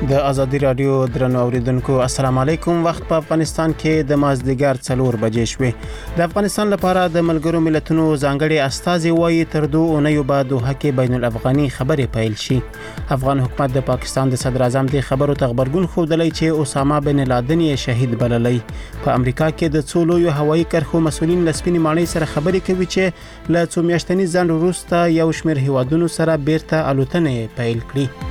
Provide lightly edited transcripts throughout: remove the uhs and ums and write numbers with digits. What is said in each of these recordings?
د ازادي رادیو درنو اوریدونکو السلام علیکم. وخت په افغانستان کې د مازدیګر 4 بجې شوې. د افغانستان لپاره د ملګرو ملتونو ځانګړي استازي وایي تر 2 اونیو بعد دوحه کې بین الافغاني خبرې پیل شي. افغان حکومت د پاکستان د صدر اعظم د خبرو تخبرګون خودلې چې اسامه بن لادن یې شهید بللې. په امریکا کې د څو لویو هوایي کرښو مسولین لسپینې ماڼۍ سره خبرې کوي چې له څو میاشتني ځنډ وروسته یو شمېر هیوادونو سره بیرته الوتنې پیل کړي.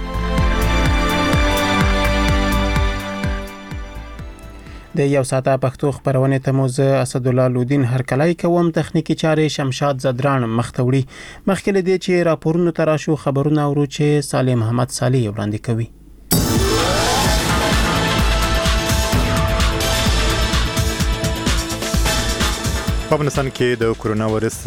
د یو ساعته پښتو خبرونه ته موزه اسد الله لودین هرکلای کوم. تخنیکی چارې شمشاد زدران مختوړي. مخکې له دې چې راپورونه تراشو خبرونه اورو چې سالم محمد صالح وړاندې کوي. په افغانستان کې د کرونا وایرس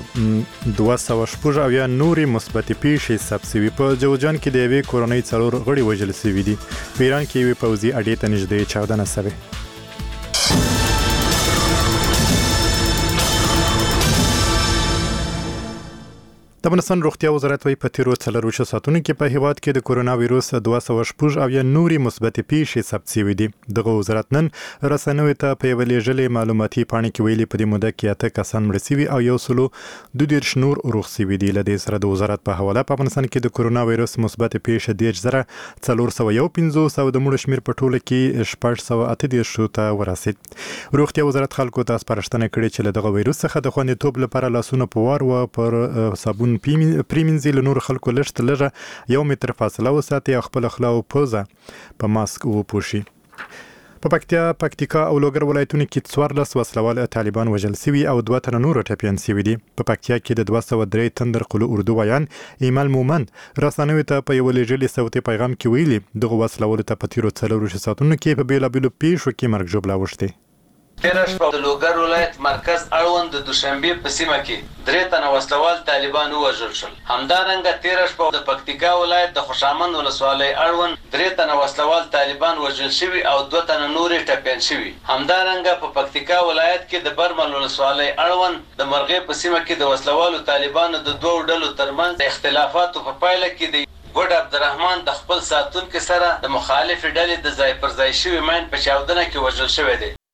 216 یا نورې مثبتې پیښې ثبت شوي. په جوزجان کې د یوې کورنۍ 4 غړي وژل شوي دي. په ایران کې یوې پوځي اډې ته نږدې چاودنه شوې. د افغانستان روغتیا وزارت وايي په تیرو 4 ساعتونو کې په هیواد کې د کرونا وایرس 216 او یا نورې مثبتې پیښې ثبت شوي دي. دغه وزارت نن رسنیو ته په یوه لیږلې معلوماتي پاڼې کې ویلي په دې موده کې 8 کسان مړه شوي او 122 نور روغ شوي دي. له دې سره د وزارت په حواله په افغانستان کې د کرونا وایرس مثبتې پیښې 10415 او د مړو شمېر په ټوله کې 638 ته ورسید. روغتیا وزارت خلکو ته سپارښتنه کړې چې له دغه وایرس څخه د خوندیتوب لپاره لاسونه په وار و پر صابون پریمنځي. له نور خلکو لږ لږه 1 متر فاصله وساتي او خپل خوله او پوزه په ماسک وپوښي. په پکتیکا او لوګر ولایتونو کې 14 وسلوال طالبان وژل شوي او 2 تنه نور ټپیان شوي دي. په پکتیا کې د 203 تندر قلو اردو ویان ایمل مومند رسنیو ته په یو لیږلي صوتي پیغام کې ویلي دغه وسلوال ته په تیرو 4 ساعتونو کې په بیلابیلو پیښو کې مرګ ژوبله اوښتې. تیره شپه د لوګر ولایت مرکز اړوند د دوشنبې په سیمه کې 3 تنه وسلوال طالبان ووژل شول. همدارنګه تیره شپه د پکتیکا ولایت د خوشامند ولسوالۍ اړوند 3 تنه وسلوال طالبان وژل شوي او 2 تنه نورې ټپیان شوي. همدارنګه په پکتیکا ولایت کې د برمل ولسوالۍ اړوند د مرغې په سیمه کې د وسلوالو طالبانو د 2 ډلو ترمنځ اختلافاتو په پایله کې د ګډ عبدالرحمن د خپل ساتونکو سره د مخالف ډلې د ځای پر ځای شوي ماین په چاودنه کې وژل شوی دی.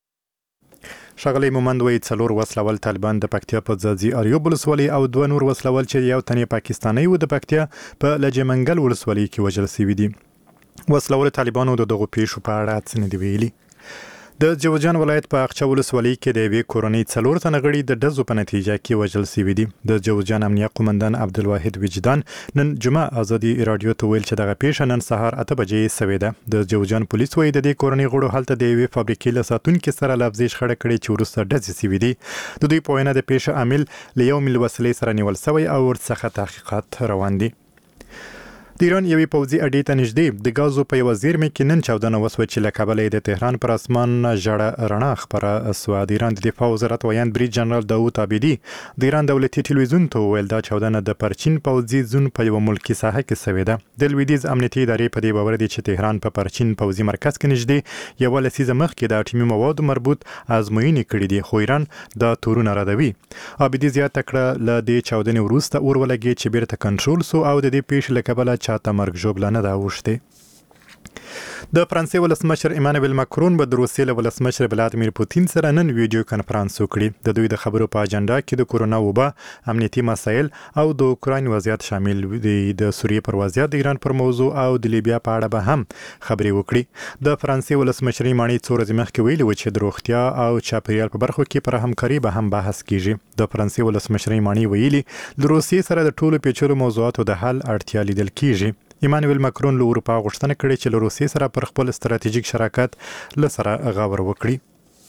ښاغلی مومند وایي 4 وسلوال طالبان د پکتیا په ځاځي اریوب ولسوالۍ او 2 نور وسلوال چې یو تن پاکستاني و د پکتیا په لجمنګل ولسوالۍ کې وژل شوي دي. وسلوال طالبانو د دغو پیښو په اړه څه نه دي ویلي. د جوزجان ولایت په اقچه ولسوالۍ کې د یوې کورنۍ 4 تنه غړي د ډزو په نتیجه کې وژل شوي دي. د جوزجان امنیه قومندان عبدالواحد وجدان نن جمعه ازادي رادیو ته ویل چې دغه پیښه نن سهار 8 بجې شوې ده. د جوزجان پولیس وايي د دې کورنۍ غړو هلته د یوې فابریکې له ساتونکو سره لفظي شخړه کړې چې وروسته ډزې شوي دي. د دوی په وینا د پیښې عامل له یو مل وسلې سره نیول شوی او ورڅخه تحقیقات روان دي. د ایران یوې پوځي اډې ته نږدې د غازو په یوه زیرمې کې نن چاودنه وسوه چې له کابله د تهران پر اسمان ژړه رڼا خپره سوه. د ایران د دفاع وزارت ویاند برید جنرال داود عابدي د ایران دولتي ټلویزیون ته وویل دا چاودنه د پرچین پوځي زون په یوه ملکي ساحه کې شوې ده. د لویدیځ امنیتي ادارې په دې باور دي چې تهران په پرچین پوځي مرکز کې نږدې یوه لسیزه مخکې د اټومي موادو مربوط ازموینې کړې دي خو ایران دا تورونه ردوي. عابدي زیاته کړه له دې چاودنې وروسته اور ولګېد چې بیرته کنټرول سو او د دې پیښې له کبله چاته مرګ ژوبله نه ده اوښتې. د فرانسې ولسمشر ایمانویل ماکرون به د روسیې له ولسمشر ولادیمیر پوتین سره نن ویډیو کانفرنس وکړي. د دوی د خبرو په اجنډا کې د کرونا وبا، امنیتي مسایل او د اوکراین وضعیت شامل دي. د سوریې پر وضعیت، د ایران پر موضوع او د لیبیا په اړه به هم خبرې وکړي. د فرانسې ولسمشرۍ ماڼۍ څو ورځې مخکې ویلي و چې د روغتیا او چاپیریال په برخو کې پر همکاري به هم بحث کیږي. د فرانسې ولسمشرۍ ماڼۍ ویلي د روسیې سره د ټولو پیچلو موضوعاتو د حل اړتیا لیدل کیږي. ایمانویل ماکرون له اروپا غوښتنه کړې چې له روسیې سره پر خپل ستراتیژیک شراکت له سره غور وکړي.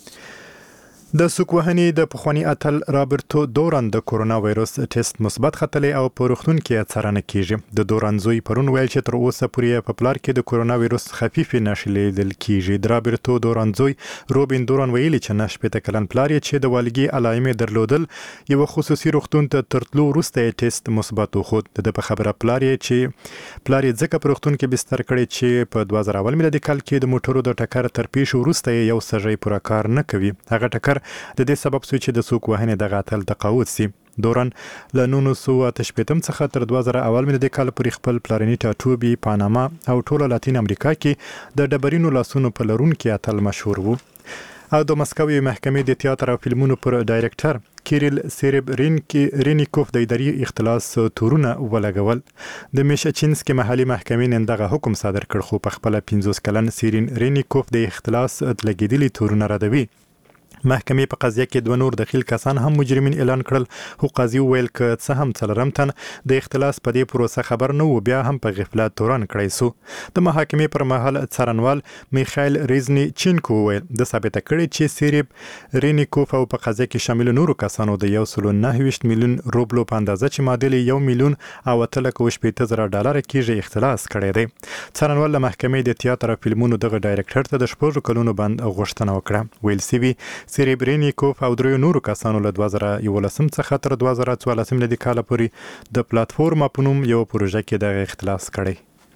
د سوک وهنې د پخواني اتل رابرټو دوران د کرونا وایرس ټیسټ مثبت ختلی او په روغتون کې څارنه کیږي. د دوران زوی پرون ویل چې تر اوسه پورې په پلار کې د کرونا وایرس خفیفې نښې لیدل کیږي. د رابرټو دوران زوی روبین دوران ویلي چې 9 کلن پلار یې چې د والګي علایمې درلودل یو خصوصي روغتون ته ترتلو وروسته ټیسټ مثبت وخود. د په خبره پلار یې ځکه په روغتون کې بستر کړی چې په 2000 میلادي کال کې د موټرو د ټکر تر پیښو وروسته یو سږی پوره کار نه کوي. هغه ټکر کار د دې سبب شو چې د څوک وهنې دغه اتل تقاعد سي. دوران له 1988 څخه تر 2000 اول میلادي کال پورې خپل پلارني ټاټوبي، پاناما او ټوله لاتین امریکا کې د ډبرینو لاسونو په لرونکي اتل مشهور وو. او د مسکو محکمې د تیاتر او فلمونو پر ډایرکټر کیریل سیریبرینیکوف د اداري اختلاس تورونه ولګول. د میشچینسکي محلي محکمې نن دغه حکم صادر کړ، خو په خپل 50 کلن سیریبرینیکوف د اختلاس لګیدلي تورونه ردوي. محکمې په قضیه کې 2 نور دخیل کسان هم مجرمین اعلان کړل، خو قاضي وویل که څه هم څلورم تن د اختلاس په دې پروسه خبر نه و، بیا هم په غفلت تورن کړی سو. د محاکمې پر مهال څارنوال میخایل ریزنیچینکو وویل د ثابته کړي چې سیریب رینیکوف او په قضیه کې شامل نورو کسانو د 1.9 میلیون روبلو په اندازه چې معادل 1 میلیون او 8.8 ډالر کېږي اختلاس کړی دی. څارنوال له محکمې د تیاتر او فلمونو دغه ډایرکټر ته د 4 کلونو بند غوښتنه وکړه. ویل سوي سیریبرینیکوف او 3 نورو کسانو له 2011 څخه تر 2014 میلادي کال پورې د پلاتفورم په نوم یو پروژه کې د اختلاس کړی.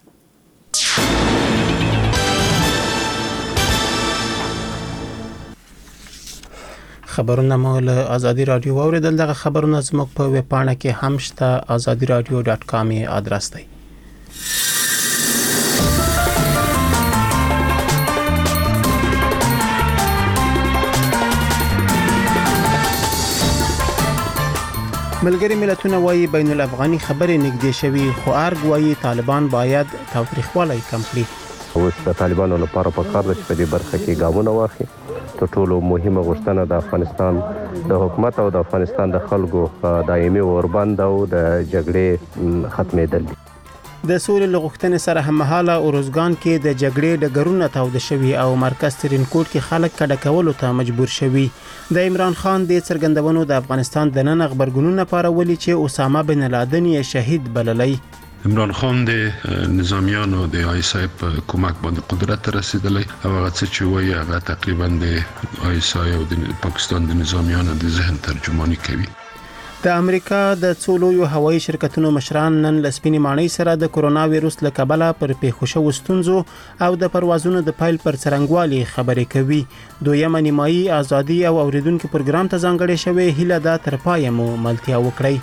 خبرونه مو له ازادي رادیو اوریدل. دغه خبرونه زموږ په ویب پاڼه کې هم شته، azadiradio.com ادرس دی. ملګری ملتونه وايي بین الافغاني خبرې نږدې شوي، خو ارګ وايي طالبان باید تاوتریخوالی کم کړي. اوس د طالبانو لپاره پکار ده چې په دې برخه کې ګامونه واخلي. تر ټولو مهمه غوښتنه د افغانستان د حکومت او د افغانستان د خلکو دایمي اوربند او د جګړې ختمېدل دي. د سولې لغښتنې سره هممهاله اوروزګان کې د جګړې ډګرونه تاوده شوي او مرکز ترینکوټ کې خلک کډه کولو ته مجبور شوي. د عمران خان د څرګندونو د افغانستان د نن خبرګونونه پارولي چې اسامه بن لادن یې شهید بللی. عمران خان د نظامیانو د آیسای په کومک باندې قدرت رسیدلی او هغه څه چې وایي هغه تقریبا د آیسای او د پاکستان د نظامیانو د ذهن ترجمانی کوي. د امریکا د څو لویو هوایي شرکتونو مشران نن له سپینې ماڼۍ سره د کرونا وایروس له کبله پر پیښو شوو ستونزو او د پروازونو د پیل پر څرنګوالي خبرې کوي. دویمه نیمایي ازادي او اوریدونکو پروګرام ته ځانګړې شوې هیله ده تر پایه مو ملتیا وکړئ.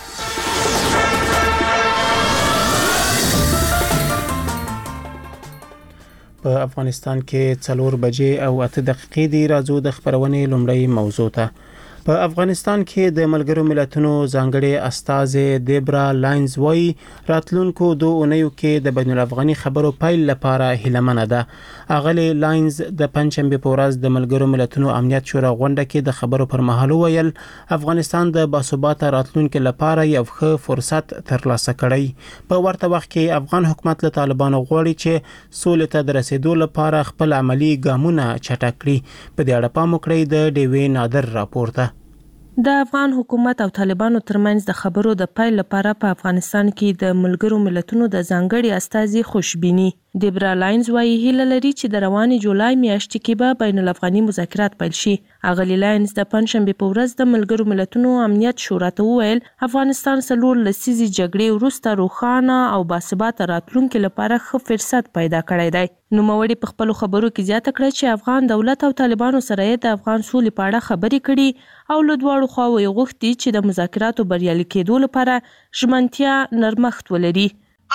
په افغانستان کې 4 بجې او 8 دقیقې دی. راځو د خبرونې لومړی موضوع ته. په افغانستان کې د ملګرو ملتونو ځانګړي استازي دیبرا لاینز وايي راتلونکو 2 اونیو کې د بین الافغاني خبرو پیل لپاره هیلمنه ده. اغلی لاینز د پنځشنبه په ورځ د ملګرو ملتونو امنیت شورا غونډه کې د خبرو پر مهال ویل افغانستان د باثباته راتلونکو لپاره یو ښه فرصت ترلاسه کړی. په ورته وخت کې افغان حکومت له طالبانو غواړي چې سولې ته د رسیدو لپاره خپل عملی ګامونه چټک کړي. په دې اړه پام وکړئ د ډیوی نادر راپور ته. د افغان حکومت او طالبانو ترمنځ د خبرو د پیل لپاره په افغانستان کې د ملګرو ملتونو د ځانګړي استازي خوشبینی. دیبرا لاینز وايي هیله لري چې د رواني جولای میاشتې کې به بین الافغاني مذاکرات پیل شي. اغلی لاینز د پنځشنبه په ورځ د ملګرو ملتونو امنیت شورا ته وویل افغانستان 4 لسیزې جګړې وروسته روښانه او باثباته راتلونکو لپاره ښه فرصت پیدا کړی دی. نوموړي په خپل خبرو کې زیاته کړه چې افغان دولت او طالبانو سره د افغان سولې په اړه خبرې کړي او له دواړو خواوو یې غوښتي چې د مذاکراتو بریالي کېدو لپاره ژمنتیا نرمښت ولري.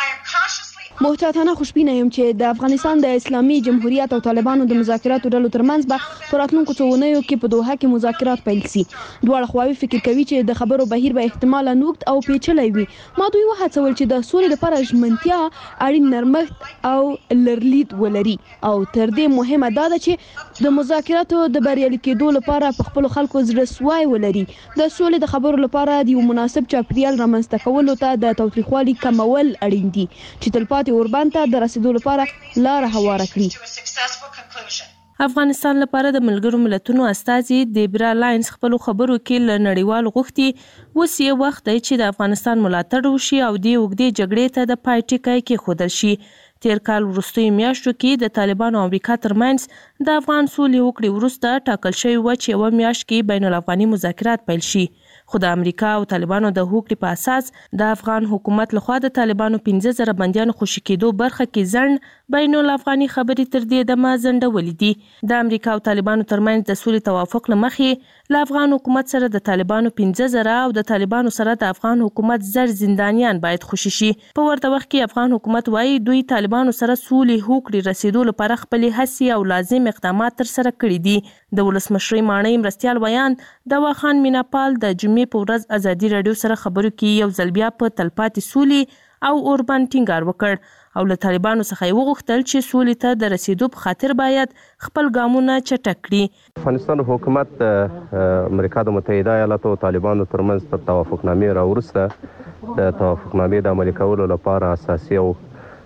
محتاطانه خوشبینه یم چې د افغانستان د اسلامي جمهوریت او طالبانو د مذاکراتو ډلو ترمنځ به په راتلونکو څو اونیو کې په دوحه کې مذاکرات پیل شي. دواړه خواوې فکر کوي چې د خبرو بهیر به احتمالاً اوږد او پیچلی وي. ما دوی وهڅول چې د سولې لپاره ژمنتیا، اړین نرمښت او لرلید ولري او تر دې مهمه دا ده چې د مذاکراتو د بریالي کېدو لپاره په خپلو خلکو زړه سوی ولري. د سولې د خبرو لپاره د یو مناسب چاپیریال رامنځته کولو ته د تاوتریخوالي کمول اړین دي چې تلپاتې اوربند ته د رسیدو لپاره لار هواره کړي. افغانستان لپاره د ملګرو ملتونو استازي دیبرا لاینز خپل خبرو کې له نړیوال غوښتي اوس یې وخت دی چې د افغانستان ملاتړ وشي او د اوږدې جګړې ته د پای ټکی کېښودل شي. تیر کال وروستیو میاشتو کې د طالبانو او امریکا ترمنځ د افغان سولې وکړې وروسته ټاکل شوی و چې یوه میاشت کې بین الافغاني مذاکرات پیل شي، خو د امریکا او طالبانو د هوکړې په اساس د افغان حکومت لخوا د طالبانو 15,000 بندیانو خوشي کېدو برخه کې ځنډ بین الافغاني خبرې تر دې دمه ځنډولې دي. د امریکا او طالبانو ترمنځ د سولې توافق له مخې له افغان حکومت سره د طالبانو 15,000 او د طالبانو سره د افغان حکومت 1000 زندانیان باید خوشي شي. په ورته وخت کې افغان حکومت وایي دوی طالبانو سره سولې هوکړې رسیدو لپاره خپلې هڅې او لازم اقدامات ترسره کړي دي. د ولسمشرۍ ماڼۍ مرستیال ویان دوا خان میناپال د جمعې په ورځ ازادي راډیو سره خبرو کې یو ځل بیا په تلپاتې سولې او اوربند ټینګار وکړ او له طالبانو څخه یې وغوښتل چې سولې ته د رسیدو په خاطر باید خپل ګامونه چټک کړي. افغانستان حکومت د امریکا د متحده ایالاتو او طالبانو ترمنځ په توافقنامې راوروسته د توافقنامې د عملي کولو لپاره اساسي او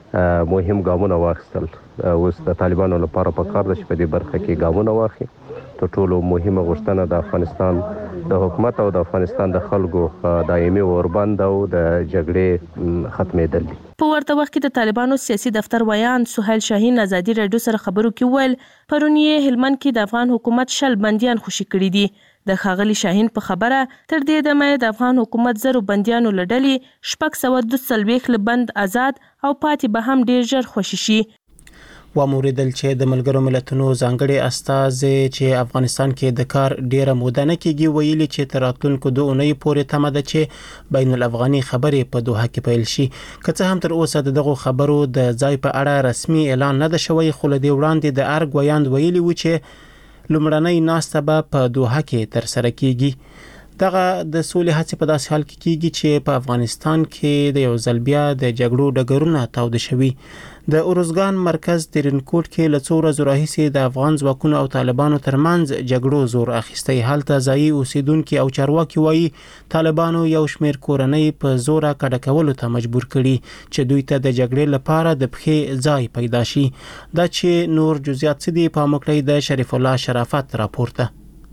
مهم ګامونه واخیستل. اوس د طالبانو لپاره پکار ده چې په دې برخه کې ګامونه واخلي. تر ټولو مهمه غوښتنه د افغانستان د حکومت او د افغانستان د خلکو دایمي اوربند او د جګړې ختمېدل دي. په ورته وخت کې د طالبانو سیاسي دفتر ویان سهیل شاهین ازادي راډیو سره خبرو کې ویل پرون یې هلمند کې د افغان حکومت 10 بندیان خوشي کړي دي. د ښاغلي شاهین په خبره تر دې دمه د افغان حکومت 1000 بندیانو له ډلې 642 له بند آزاد او پاتې به هم ډیر ژر خوشي شي. واوریدل چې د ملګرو ملتونو ځانګړي استازي چې افغانستان کې د کار ډیره موده نه کېږي ویلي چې تر راتلونکو 2 اونۍ پورې تمه ده چې بین الافغاني خبرې په دوحه کې پیل شي. که څه هم تر اوسه دغه خبرو د ځای په اړه رسمي اعلان نه ده شوی، خو له دې وړاندې د ارګ ویاند ویلي و چې لومړنۍ ناسته به په دوحه کې تر سره کیږي. دغه د سولې هڅې په داسې حال کې کیږي چې په افغانستان کې د یو ځل بیا د جګړو ډګرونه تاوده شوي. د اورزګان مرکز ترینکوټ کې له څو ورځو راهیسې د افغان ځواکونو او طالبانو ترمنځ جګړو زور اخیستی. هلته ځایي اوسیدونکي او چارواکي وایي طالبانو یو شمېر کورنۍ په زوره کډه کولو ته مجبور کړي چې دوی ته د جګړې لپاره د پښې ځای پیدا شي. دا چې نور جزئیات څه دي په مکړی د شریف الله شرافت راپورته.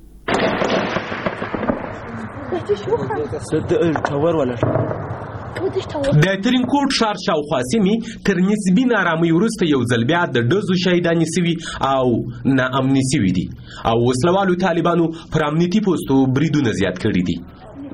د ترینکوټ ښار شاوخوا سیمې تر نسبي نارامۍ وروسته یو ځل بیا د ډزو شهیدانې سوي او ناامني سوي دي او وسلوالو طالبانو پر امنیتي پوستو بریدونه زیات کړي دي.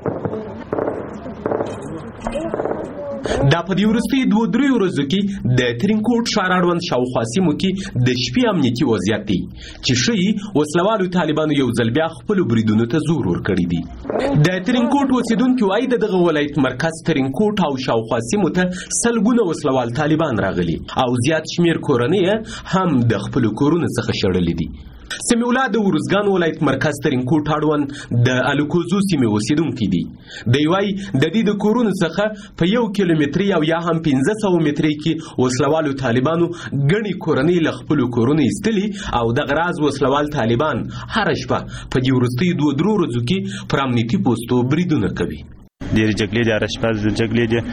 دا په دې وروستیو 2-3 ورځو کې د ترینکوټ ښار اړوند شاوخوا سیمو کې د شپې امنیتي وضعیت دی چې ښیي وسلوالو طالبانو یو ځل بیا خپلو بریدونو ته زور ورکړی دی. د ترینکوټ اوسیدونکي وایي د دغه ولایت مرکز ترینکوټ او شاوخوا سیمو ته سلګونه وسلوال طالبان راغلي او زیات شمیر کورنۍ هم د خپلو کورونو څخه شړلي دي. سمیع الله د ورزګان ولایت مرکز ترینکوټ اړوند د الکوزو سیمې اوسیدونکي دي. دی وایي د دې د کورونو څخه په 1 کیلومتري او یا هم 1500 متري کې وسلوالو طالبانو ګڼې کورنۍ له خپلو کورونو ایستلي او دغه راز وسلوال طالبان هره شپه په دې وروستیو 2-3 ورځو کې پر امنیتي پوستو بریدونه کوي. ډېرې جګړې دي، هره شپه جګړې دي.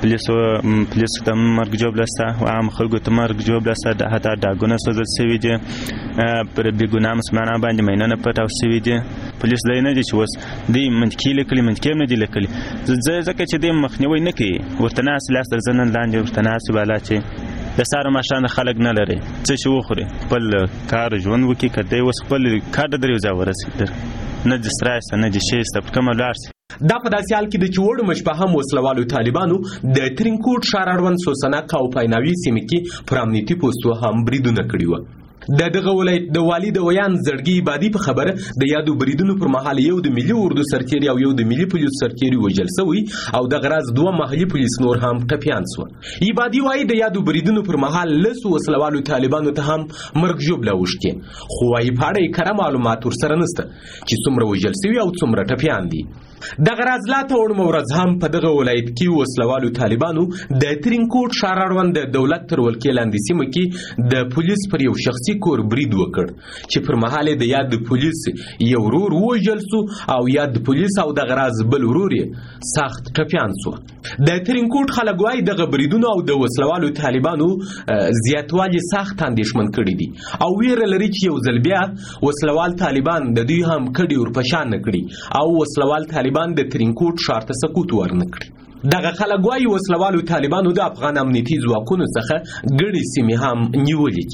پولیسو ته مرګ ژوبله شته، عام خلکو ته مرګ ژوبله شته، حتی ډاګونه سوځل شوي دي، پر بېګناه مسلمانانو باندې ماینونه پټاو شوي دي. پولیس دی نه دي چې اوس دوی منطقي لیکلي، منطقي هم نه دي لیکلي، ځکه چې دوی مخنیوی نه کوي. ورته ناست لاس تر زنه لاندې ورته ناست بالا چې د سهار ماښام خلک نه لري څه چې وخوري، خپل کار ژوند وکړي. که دی اوس خپل کار د درې ځای ورسېږي، نه د سرای شته نه د شی شته، پر کومه ولاړ شي. دا په داسې حال کې د چې وړو مشپه هم وسلوالو طالبانو د ترینکوټ ښار اړوند سوسنک او پایناوي سیمې کې پر امنیتي پوستو هم بریدونه کړي وو. د دغه ولایت د والي د ویان زړګي عبادي په خبره د یادو بریدونو پر مهال یو د ملي اردو سرتیري او یو د ملي پولیس سرتیري وژل شوي او دغه راز 2 محلي پولیس نور هم ټپیان شول. عبادي وایي د یادو بریدونو پر مهال لسو وسلوالو طالبانو ته هم مرګ ژوبله اوښتې، خو وایي په اړه یې کره معلومات ورسره نشته چې څومره وژل شوي او څومره ټپیان دي. دغه راز لا ته وړمه ورځ هم په دغه ولایت کې وسلوالو طالبانو د ترینکوټ ښار اړوند د دولت تر ولکې لاندې سیمه کې د پولیس پر یو شخصي کور برید وکړ چې پر مهال د یاد پولیس یو ورور ووژل سو او یاد پولیس او دغه راز بل ورور یې سخت ټپیان سو. د ترینکوټ خلک وایي دغه بریدونو او د وسلوالو طالبانو زیاتوالی سخت اندېښمن کړي دي او ویره لري چې یو ځل بیا وسلوال طالبان د دوی هم کډې ورپشان نه کړي او وسلوال طالبان د ترینکوټ ښار ته سقوط ورنه کړي. دغه خلک وایي وسلوالو طالبانو د افغان امنیتي ځواکونو څخه ګڼې سیمې هم نیولې دي.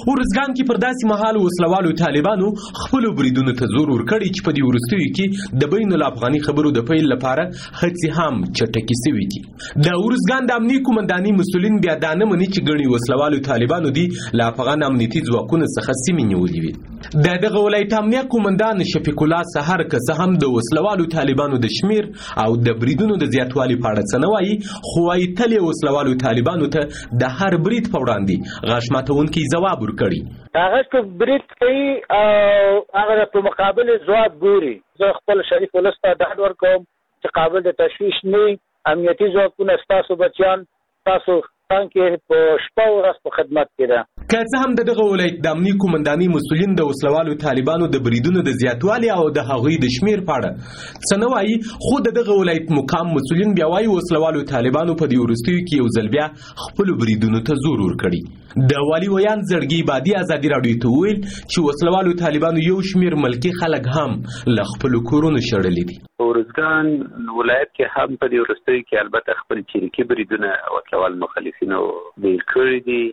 ورزګان کې پر داسې مهال وسلوالو طالبانو خپل بریدونو ته زور ورکړی چې په دې وروستیو کې د بین الافغاني خبرو د پیل لپاره هڅې هم چټکې شوې دي. د ورزګان د امنیتي قومندانۍ مسؤلین بیا دا نه مني چې ګڼې وسلوالو طالبانو دي له افغان امنیتي ځواکونو څخه سیمې نیولې وي. د دغه ولایت امنیه قومندان شفیق الله سحر که څه هم د وسلوالو طالبانو د شمیر او د بریدونو د زیاتوالي په اړه څه نه وایي، خو وايي تل یې وسلوالو طالبانو ته د هر برید په وړاندې غاښ ماتونکی ځواب ورکړي. هغه چې برید کوي او هغه په مقابل ځواب ګوري. زه خپل شریف ولس ته ډاډ ورکوم چې قابل د تشویش نه امنیتي ځواکونه ستاسو بچیان تاسو څنګه په شپه ورځ په خدمت کې ده. که څه هم دغه ولایت د امنیتي قومندانۍ مسؤلین د وسلوالو طالبانو د بریدونو د زیاتوالي او د هغوی د شمیر په اړه څه نه وایي، خو دغه ولایت مقام مسؤلین بیا وایي وسلوالو طالبانو په دې وروستیو کې یو ځل بیا خپلو بریدونو ته زور ورکړي. د والي ویان زړګي بادي ازادي راډیو ته وویل چې وسلوالو طالبانو یو شمیر ملکي خلک هم له خپلو کورونو شړلي دي. ورزګان ولایت کې هم په دې وروستیو کې البته خپل چریکي بریدونه وسلوال مخالفینو بیل کړي دي.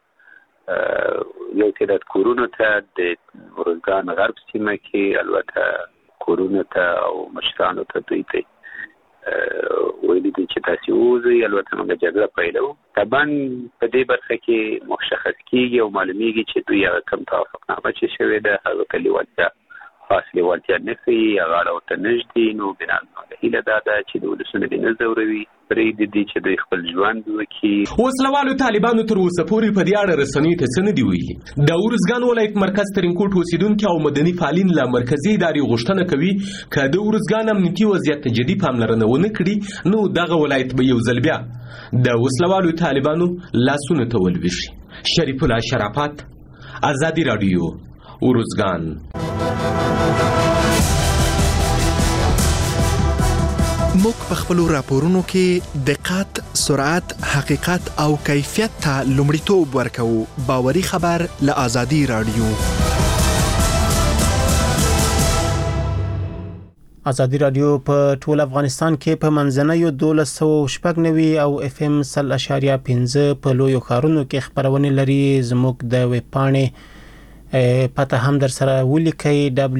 یو تعداد کورونو ته د ورزګان غرب سیمه کې البته کورونو ته او مشرانو ته دوی ته ویلي دي چې تاسو وځئ. البته موږ جګړه پیلوو. طبعا په دې برخه کې مشخص کیږي او معلومیږي چې دوی هغه کوم توافقنامه چې شوې ده هغه ته لیوالتیا خاص لیوالتیا نه کوي، هغه ورته نږدې نو بنا هیله دا ده چې د ولسونو دې نه ځوروي، پرېږدي دي چې دوی خپل ژوند وکړي. وسلوالو طالبانو تر اوسه پورې په دې اړه رسنیو ته څه نه دي ویلي. د ورزګان ولایت مرکز ترینکوټ اوسیدونکي او مدني فعالین له مرکزي ادارې غوښتنه کوي که د ورزګان امنیتي وضعیت ته جدي پاملرنه ونه کړي نو دغه ولایت به یو ځل بیا د وسلوالو طالبانو لاسونو ته ولویشي. شریف الله شرافت، ازادي راډیو، ورزګان. موږ په خپلو راپورونو کې دقت، سرعت، حقیقت او کیفیت ته لومړیتوب ورکوو. باوري خبر له ازادي راډیو. ازادي راډیو په ټول افغانستان کې په منځنیو 1290 او FM 100.5 په لویو ښارونو کې خبرونه لري. زموږ د ویب پاڼې پته هم در سره ولیکئ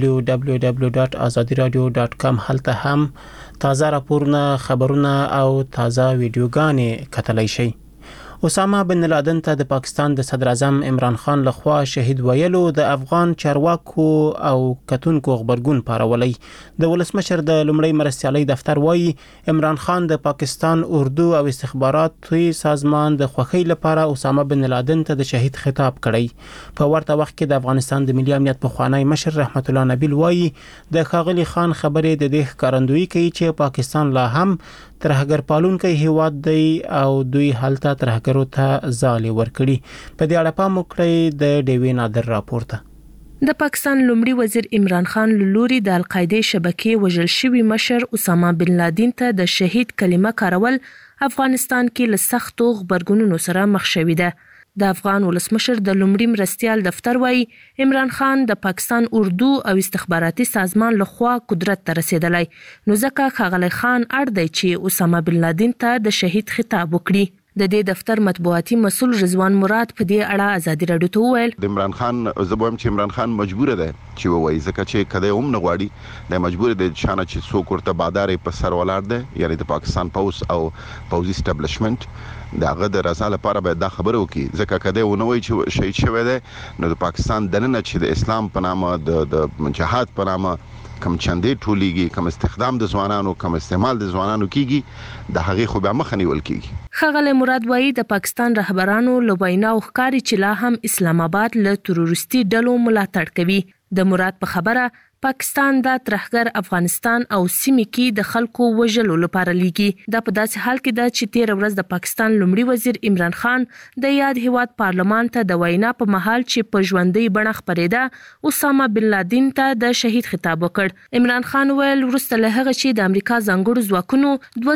www.azadiradio.com. هلته هم تازه راپورونه، خبرونه او تازه ویډیوګانې کتلای شئ. اسامه بن لادن ته د پاکستان د صدر اعظم عمران خان لخوا شهید ویلو د افغان چارواکو او کتونکو خبرګون پارولي. د ولسمشر د لومړی مرستیالۍ دفتر وایي عمران خان د پاکستان اردو او استخباراتي سازمان د خوښۍ لپاره اسامه بن لادن ته د شهید خطاب کړی. په ورته وخت کې د افغانستان د ملي امنیت پخوانی مشر رحمت الله نبیل وایي د ښاغلي خان خبرې د دې ښکارندویي کوي چې پاکستان لا هم ترهګر پالونکی هیواد دی او دوی هلته ترهګرو ته ځالې ورکړي. په دې اړه پام وکړئ د ډیوی نادر راپور ته. د پاکستان لومړي وزیر عمران خان لوري د القاعده شبکې وژل شوی مشر اسامه بن لادن ته د شهید کلمه کارول افغانستان کې له سختو غبرګونونو سره مخ شوی ده. د افغان ولسمشر د لومړي مرستیال دفتر وایي عمران خان د پاکستان اردو او استخباراتي سازمان لخوا قدرت ته رسیدلی، نو ځکه ښاغلی خان اړ دی چې اسامه بن لادن ته د شهید خطاب وکړي. د دې دفتر مطبوعاتي مسول رضوان مراد په دې اړه ازادي راډیو ته وویل د عمران خان زبوم چې عمران خان مجبور دی چې وایي ځکه چې کده هم نه غواړي د مجبور دی شانه چې څوک ورته بادارې په سر ولاړ دی، یعنی د پاکستان پولیس او پولیس اسټابلیشمنت دغه د رضا لپاره به دا خبره وکړي ځکه کده ونه وایي چې شهید شوی دی نو د پاکستان دننه چې د اسلام په نامه د جهاد په نامه کم چندې ټولېږي، کم استخدام د ځوانانو، کم استعمال د ځوانانو کیږي، د هغې خو بیا مخه نیول کیږي. ښاغلی مراد وایي د پاکستان رهبرانو له ویناو ښکاري چې لا هم اسلام آباد له تروریستي ډلو ملاتړ کوي. د مراد په خبره پاکستان د ترهګر افغانستان او سیمې کې د خلکو وژلو لپاره لیږي. دا په داسې حال کې ده چې 13 ورځ د پاکستان لومړي وزیر عمران خان د یاد هیواد پارلمان ته د وینا په محل چې په ژوندۍ بڼه خپرېده اسامه بن لادن ته د شهید خطاب وکړ. عمران خان ویل وروسته له هغه چې د امریکا ځانګړو ځواکونو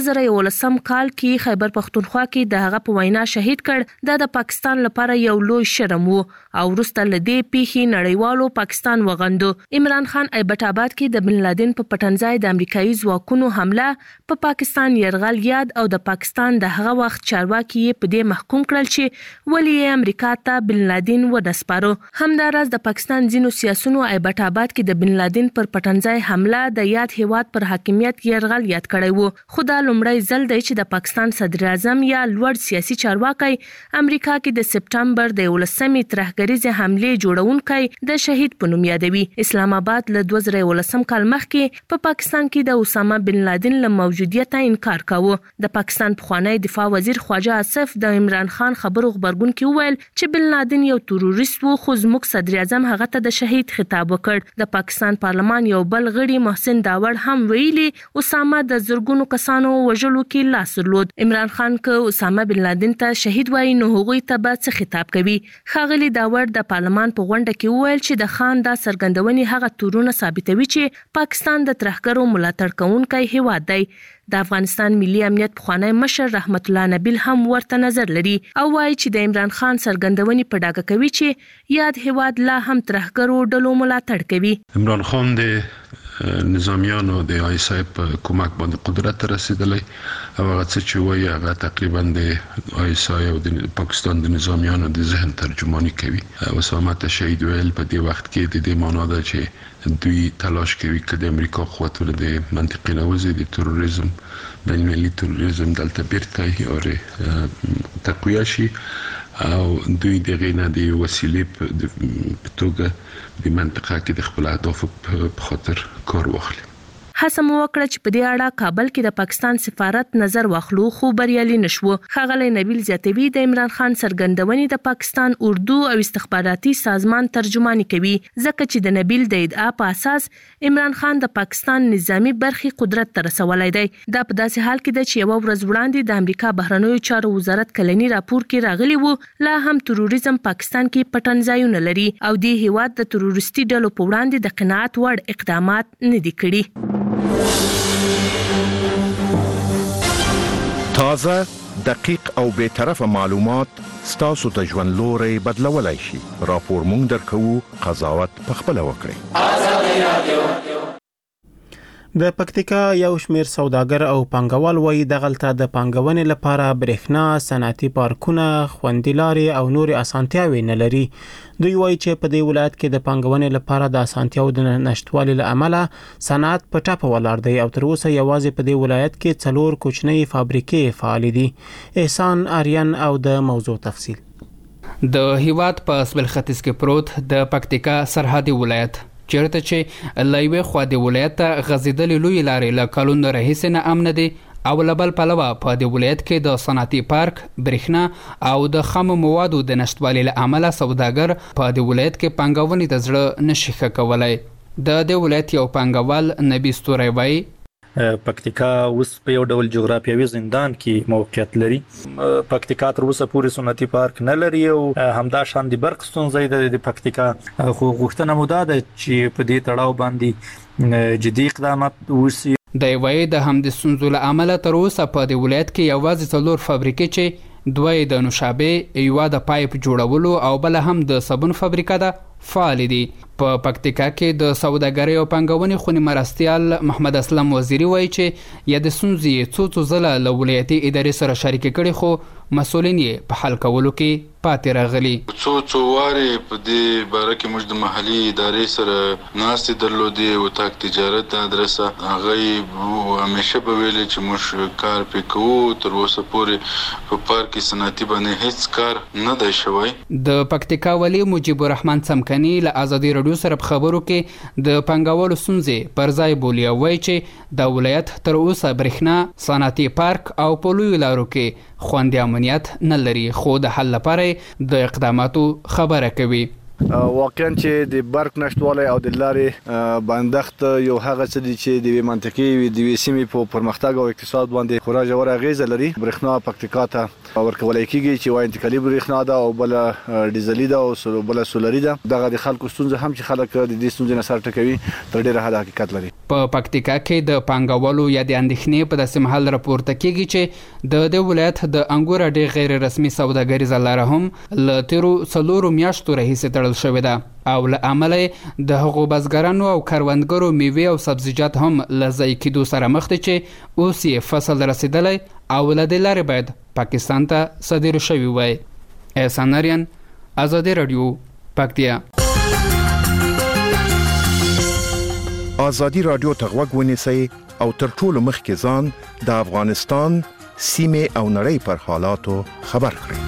2011 کال کې خیبر پختونخوا کې د هغه په وینا شهید کړ، دا د پاکستان لپاره یو لوی شرم و او وروسته له دې پیښې نړیوالو پاکستان وغندو. عمران خان ایبټ آباد کې د بن لادن په پټنځای د امریکایي ځواکونو حمله په پاکستان يرغل یاد او د پاکستان د هغه وخت چارواکي په دې محکوم کړل چې ولی امریکا ته بن لادن ونسپارو. همداراز د پاکستان ځینو سیاسونو ایبټ آباد کې د بن لادن پر پټنځای حمله د یاد هیواد پر حاکمیت يرغل یاد کړی وو. خو دا لومړی ځل دی چې د پاکستان صدر اعظم یا لوړ سیاسي چارواکي امریکا کې د سپټمبر د 11مې ترهګریزې حملې جوړونکي د شهید په نوم یادوي. اسلام آباد له 2011 کال مخکې په پاکستان کې د اسامه بن لادن له موجودیت انکار کاوه. د پاکستان پخوانی دفاع وزیر خواجه آصف د عمران خان خبرو خبرګون کې وویل چې بن لادن یو تروریست وو، خو زموږ صدر اعظم هغه ته د شهید خطاب وکړ. د پاکستان پارلمان یو بل غړي محسن داور هم ویلي اسامه د زرګونو کسانو وژلو کې لاس درلود. عمران خان که اسامه بن لادن ته شهید وایي نو هغوی ته به څه خطاب کوي؟ ښاغلي داور د پارلمان په غونډه کې وویل چې د خان دا څرګندونې هغه تورونه ثابتوي چې پاکستان د ترهګرو ملاتړ کوونکی هیواد دی. د افغانستان ملي امنیت پخوانی مشر رحمت الله نبیل هم ورته نظر لري او وایي چې د عمران خان څرګندونې په ډاګه کوي چې یاد هیواد لا هم ترهګرو ډلو ملاتړ کوي. عمران خان د نظامیانو د آیسای په کومک باندې قدرت ته رسیدلی او هغه څه چې وایي هغه تقریبا د آیسای او د پاکستان د نظامیانو د ذهن ترجمانی کوي. اسامه ته شهید ویل په دې وخت کې د دې معنا ده چې دوی تلاش کوي چې د امریکا قوتونو د منطقې نوځي د تروریزم بین المللي تروریزم دلته بیرته یې تقویه شي او دوی دغه نه د وسیلې په توګه د منطقه کې د خپل اهداف په خاطر کار واخلي. هڅه مو وکړه چې په دې اړه کابل کې د پاکستان سفارت نظر واخلو خو بریالي نشو. ښاغلی نبیل زیاتوي د عمران خان څرګندونې د پاکستان اردو او استخباراتي سازمان ترجمانی کوي ځکه چې د نبیل د ادعا په اساس عمران خان د پاکستان نظامی برخي قدرت ته رسولای دی. دا په داسې حال کې ده چې یو ورځ وړاندې د امریکا بهرنیو چارو وزارت کلنی راپور کې راغلی وو لا هم تروریزم پاکستان کې پټنځایونه لري او د هیواد د تروریستي ډلو په وړاندې د قناعت وړ اقدامات نه دي کړي. تازه، دقیق او بی‌طرفه معلومات ستاسو د ژوند لوري بدلولای شي. راپور مونږ درکوو، قضاوت پخپله وکړئ. د پکتیکا یو شمیر سوداګر او پانګوال وایي دغلته د پانګونې لپاره برېښنا، صنعتي پارکونه، خوندي لارې او نور اسانتیاوې نه لري. دوی وایي چې په دې ولایت کې د پانګونې لپاره د اسانتیاو د نشټوالي له امله صنعت په ټاپه ولاړ دی او تر اوسه یوازې په دې ولایت کې 4 کوچنۍ فابریکې فعال دي. احسان آریان او د موضوع تفصیل. د هیواد په سبل ختیځ کې پروت د پکتیکا سرحدي ولایت چیرته چې لایوي خو د ولایت غزیدلې لوی لارې له کلونو راهیسې نه امن دي او لبل پلوه په د ولایت کې د صنعتي پارک، برېښنا او د خام موادو د نشټوالي له امله سوداګر په د ولایت کې پانګونې ته زړه نشي ښه کولای. د ولایت یو پانګوال نبی ستوري وایي پکتیکا اوس په یو ډول جغرافیوي زندان کې موقعیت لري. پکتیکا تر اوسه پورې صنعتي پارک نه لري او همدا شان د برق ستونزې د پکتیکا خو غوښتنه مو ده چې په دې تړاو باندې جدي اقدامات وشي. د وایي د هم د ستونزو له امله تر اوسه په د ولایت کې یوازې 4 فابریکې چې دوی د نوشابه، یو د پایپ جوړولو او بل هم د صابون فابریکه ده فعال دي. په پکتیکا کې د سوداګرۍ او پانګونې خونې مرستیال محمد اسلم وزیری وایي چې یا د ستونزې څو ځله له ولایتي ادارې سره شریک کړي خو مسؤلین یې په حل کولو کې پاتې راغلي. څو وارې په دې باره کې موږ د محلي ادارې سره ناستې درلودې او تاک تجارت د ادرسه هغه همیشه به ویلې چې موږ کار پې کوو. تر اوسه پورې په پارک کې صنعتي باندې هیڅ کار نه دی شوی. د پکتیکا والی مجيب الرحمن څمکني له ازادي رادیو سره په خبرو کې د پنګوالو ستونزې پر ځای بولي او وایي چې د ولایت تر اوسه برېښنا، صنعتي پارک او په لویو لارو کې خوندي امنیت نه لري خو د حل لپاره د اقداماتو خبره کوي. واقعا چې د برق نشټوالی او د لارې بندښت یو هغه څه دي چې د منطقې د سیمې په پرمختګ او اقتصاد باندې خورا ژوره اغیزه لري. برېښنا پکتیکا ته ورکولای کیږي چې وایي انتقالي برېښنا ده او بل ډیزلي ده او بل سولري ده. دغه د خلکو ستونزه هم چې خلک د دې ستونزې نه سر ټکوي تر ډیره حد حقیقت لري. په پکتیکا کې د پانګوالو یا د اندېښنې په داسې محل راپورته کیږي چې د ولایت د انګور ډېر غیر رسمي سوداګریزه لاره هم له تیرو 4 میاشتو راهیسې تړل وژل شوې ده او له امله د هغو بزګرانو او کروندګرو میوې او سبزیجات هم له ضایع کېدو سره مخ دي چې اوس یې فصل رسیدلی او له دې لارې باید پاکستان ته صادر شوي وای. احسان نریان، ازادي رادیو، پکتیا. ازادي رادیو ته غوږ ونیسئ او تر ټولو مخکې ځان د افغانستان سیمې او نړۍ پر حالاتو خبر کړئ.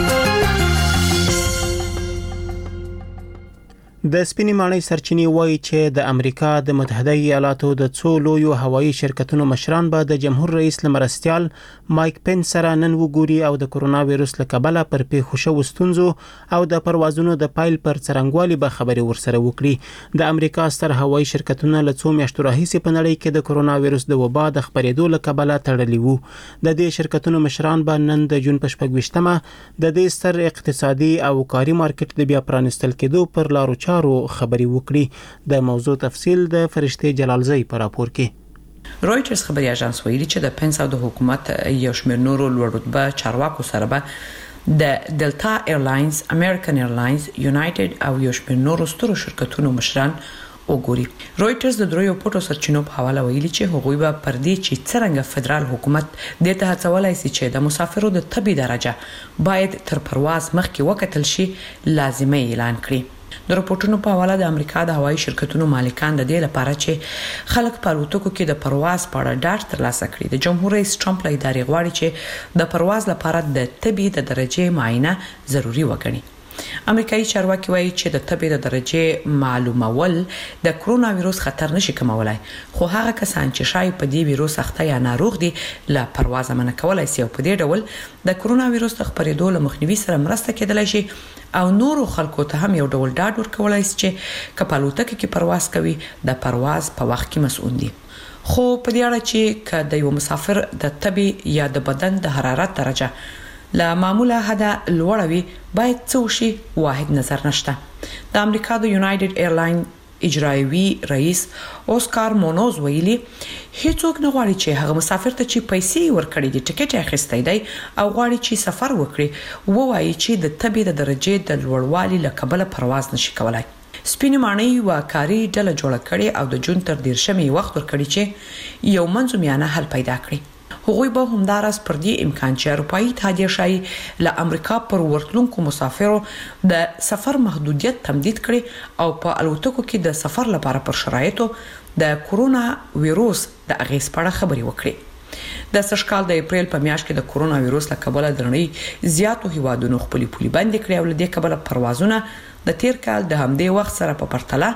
د سپینې ماڼۍ سرچینې وایي چې د امریکا د متحده ایالاتو د څو لویو هوایي شرکتونو مشران به د جمهور رئیس لمرستیال مایک پنس سره نن وګوري او د کرونا وایروس له کبله پر پیښو شوو ستونزو او د پروازونو د پایل پر څرنګوالي به خبرې ورسره وکړي. د امریکا ستر هوایي شرکتونه له څو میاشتو راهیسې په نړۍ کې د کرونا وایروس د وبا د خپرېدو له کبله تړلي وو. د دې شرکتونو مشران به نن د جون په 26مه د دې ستر اقتصادي او کاري مارکیټ د بیا پرانستل کېدو پر لارو خبري وکړي. د موضوع تفصیل د فرشته جلالزئی پر راپور کې. رويټرز خبري اژانس ویلي چې د پنس او د حکومت یو شمېر نورو لوړ رتبه چارواکو سره به د ډلتا ایرلاینز، امریکن ایرلاینز، یونایټډ او یو شمېر نورو سترو شرکتونو مشران وګوري. رويټرز د دریو پټو سرچینو په حواله ویلي چې هغوی به پر دې چې څنګه فدرال حکومت د ته هڅولای شي چې د مسافرو د طبي درجه باید تر پرواز مخکې وکتل شي لازمي اعلان کړي. د راپورټونو په حواله د امریکا د هوایي شرکتونو مالکان د دې لپاره چې خلک په الوتکو کې د پرواز په اړه ډاډ ترلاسه کړي د جمهور رئیس ټرمپ له ادارې غواړي چې د پرواز لپاره د طبي د درجه معاینه ضروری وګڼي. امریکایي چارواکي وایي چې د طبي د درجه معلومول د کرونا وایروس خطر نشي کمولای، خو هغه کسان چې شاید په دې وایروس اخته یا ناروغ دي له پرواز منع کولای شي او په دې ډول د کرونا وایروس د خپرېدو له مخنیوي سره مرسته کېدلای شي او نورو خلکو ته هم یو ډول ډاډ ورکولای شي چې کپالوتک کې پرواز کوي د پرواز په وخت کې مسؤل دي. خو په دې اړه چې کله یو مسافر د طبي یا د بدن د حرارت درجه لا معموله حدا لوړوي باید څه شي واحد نظر نشته. د امریکا د یونایټډ ایرلاین اجرایوي رئیس اوسکار مونوز ویلي هیڅوک نه غواړي چې هغه مسافر ته چې پیسې ورکړي دي ټیکټ اخیستی دی او غواړي چې سفر وکړي وایي چې د طبي د درجه د لوړوالي له کبله پرواز نشي کولای. سپینې ماڼۍ واکاري ډله جوړه کړي او د جون تر 13 وخت ورکړي چې یو منځومیانه حل پیدا کړي. هغوی به همدارس پر دې امکان چې اروپایي اتحادیه شای له امریکا پر ورتلونکو مسافرو د سفر محدودیت تمدید کړي او په الوتکو کې د سفر لپاره پر شرایطو د کرونا وایروس د اغیز په اړه خبري وکړي. د سږکال د اپریل په میاشت کې د کرونا وایروس له کبله د نړۍ زیاتو هیوادونو خپل پولي بندي کړې او له دې کبله پروازونه د تیر کال د همدې وخت سره په پرتله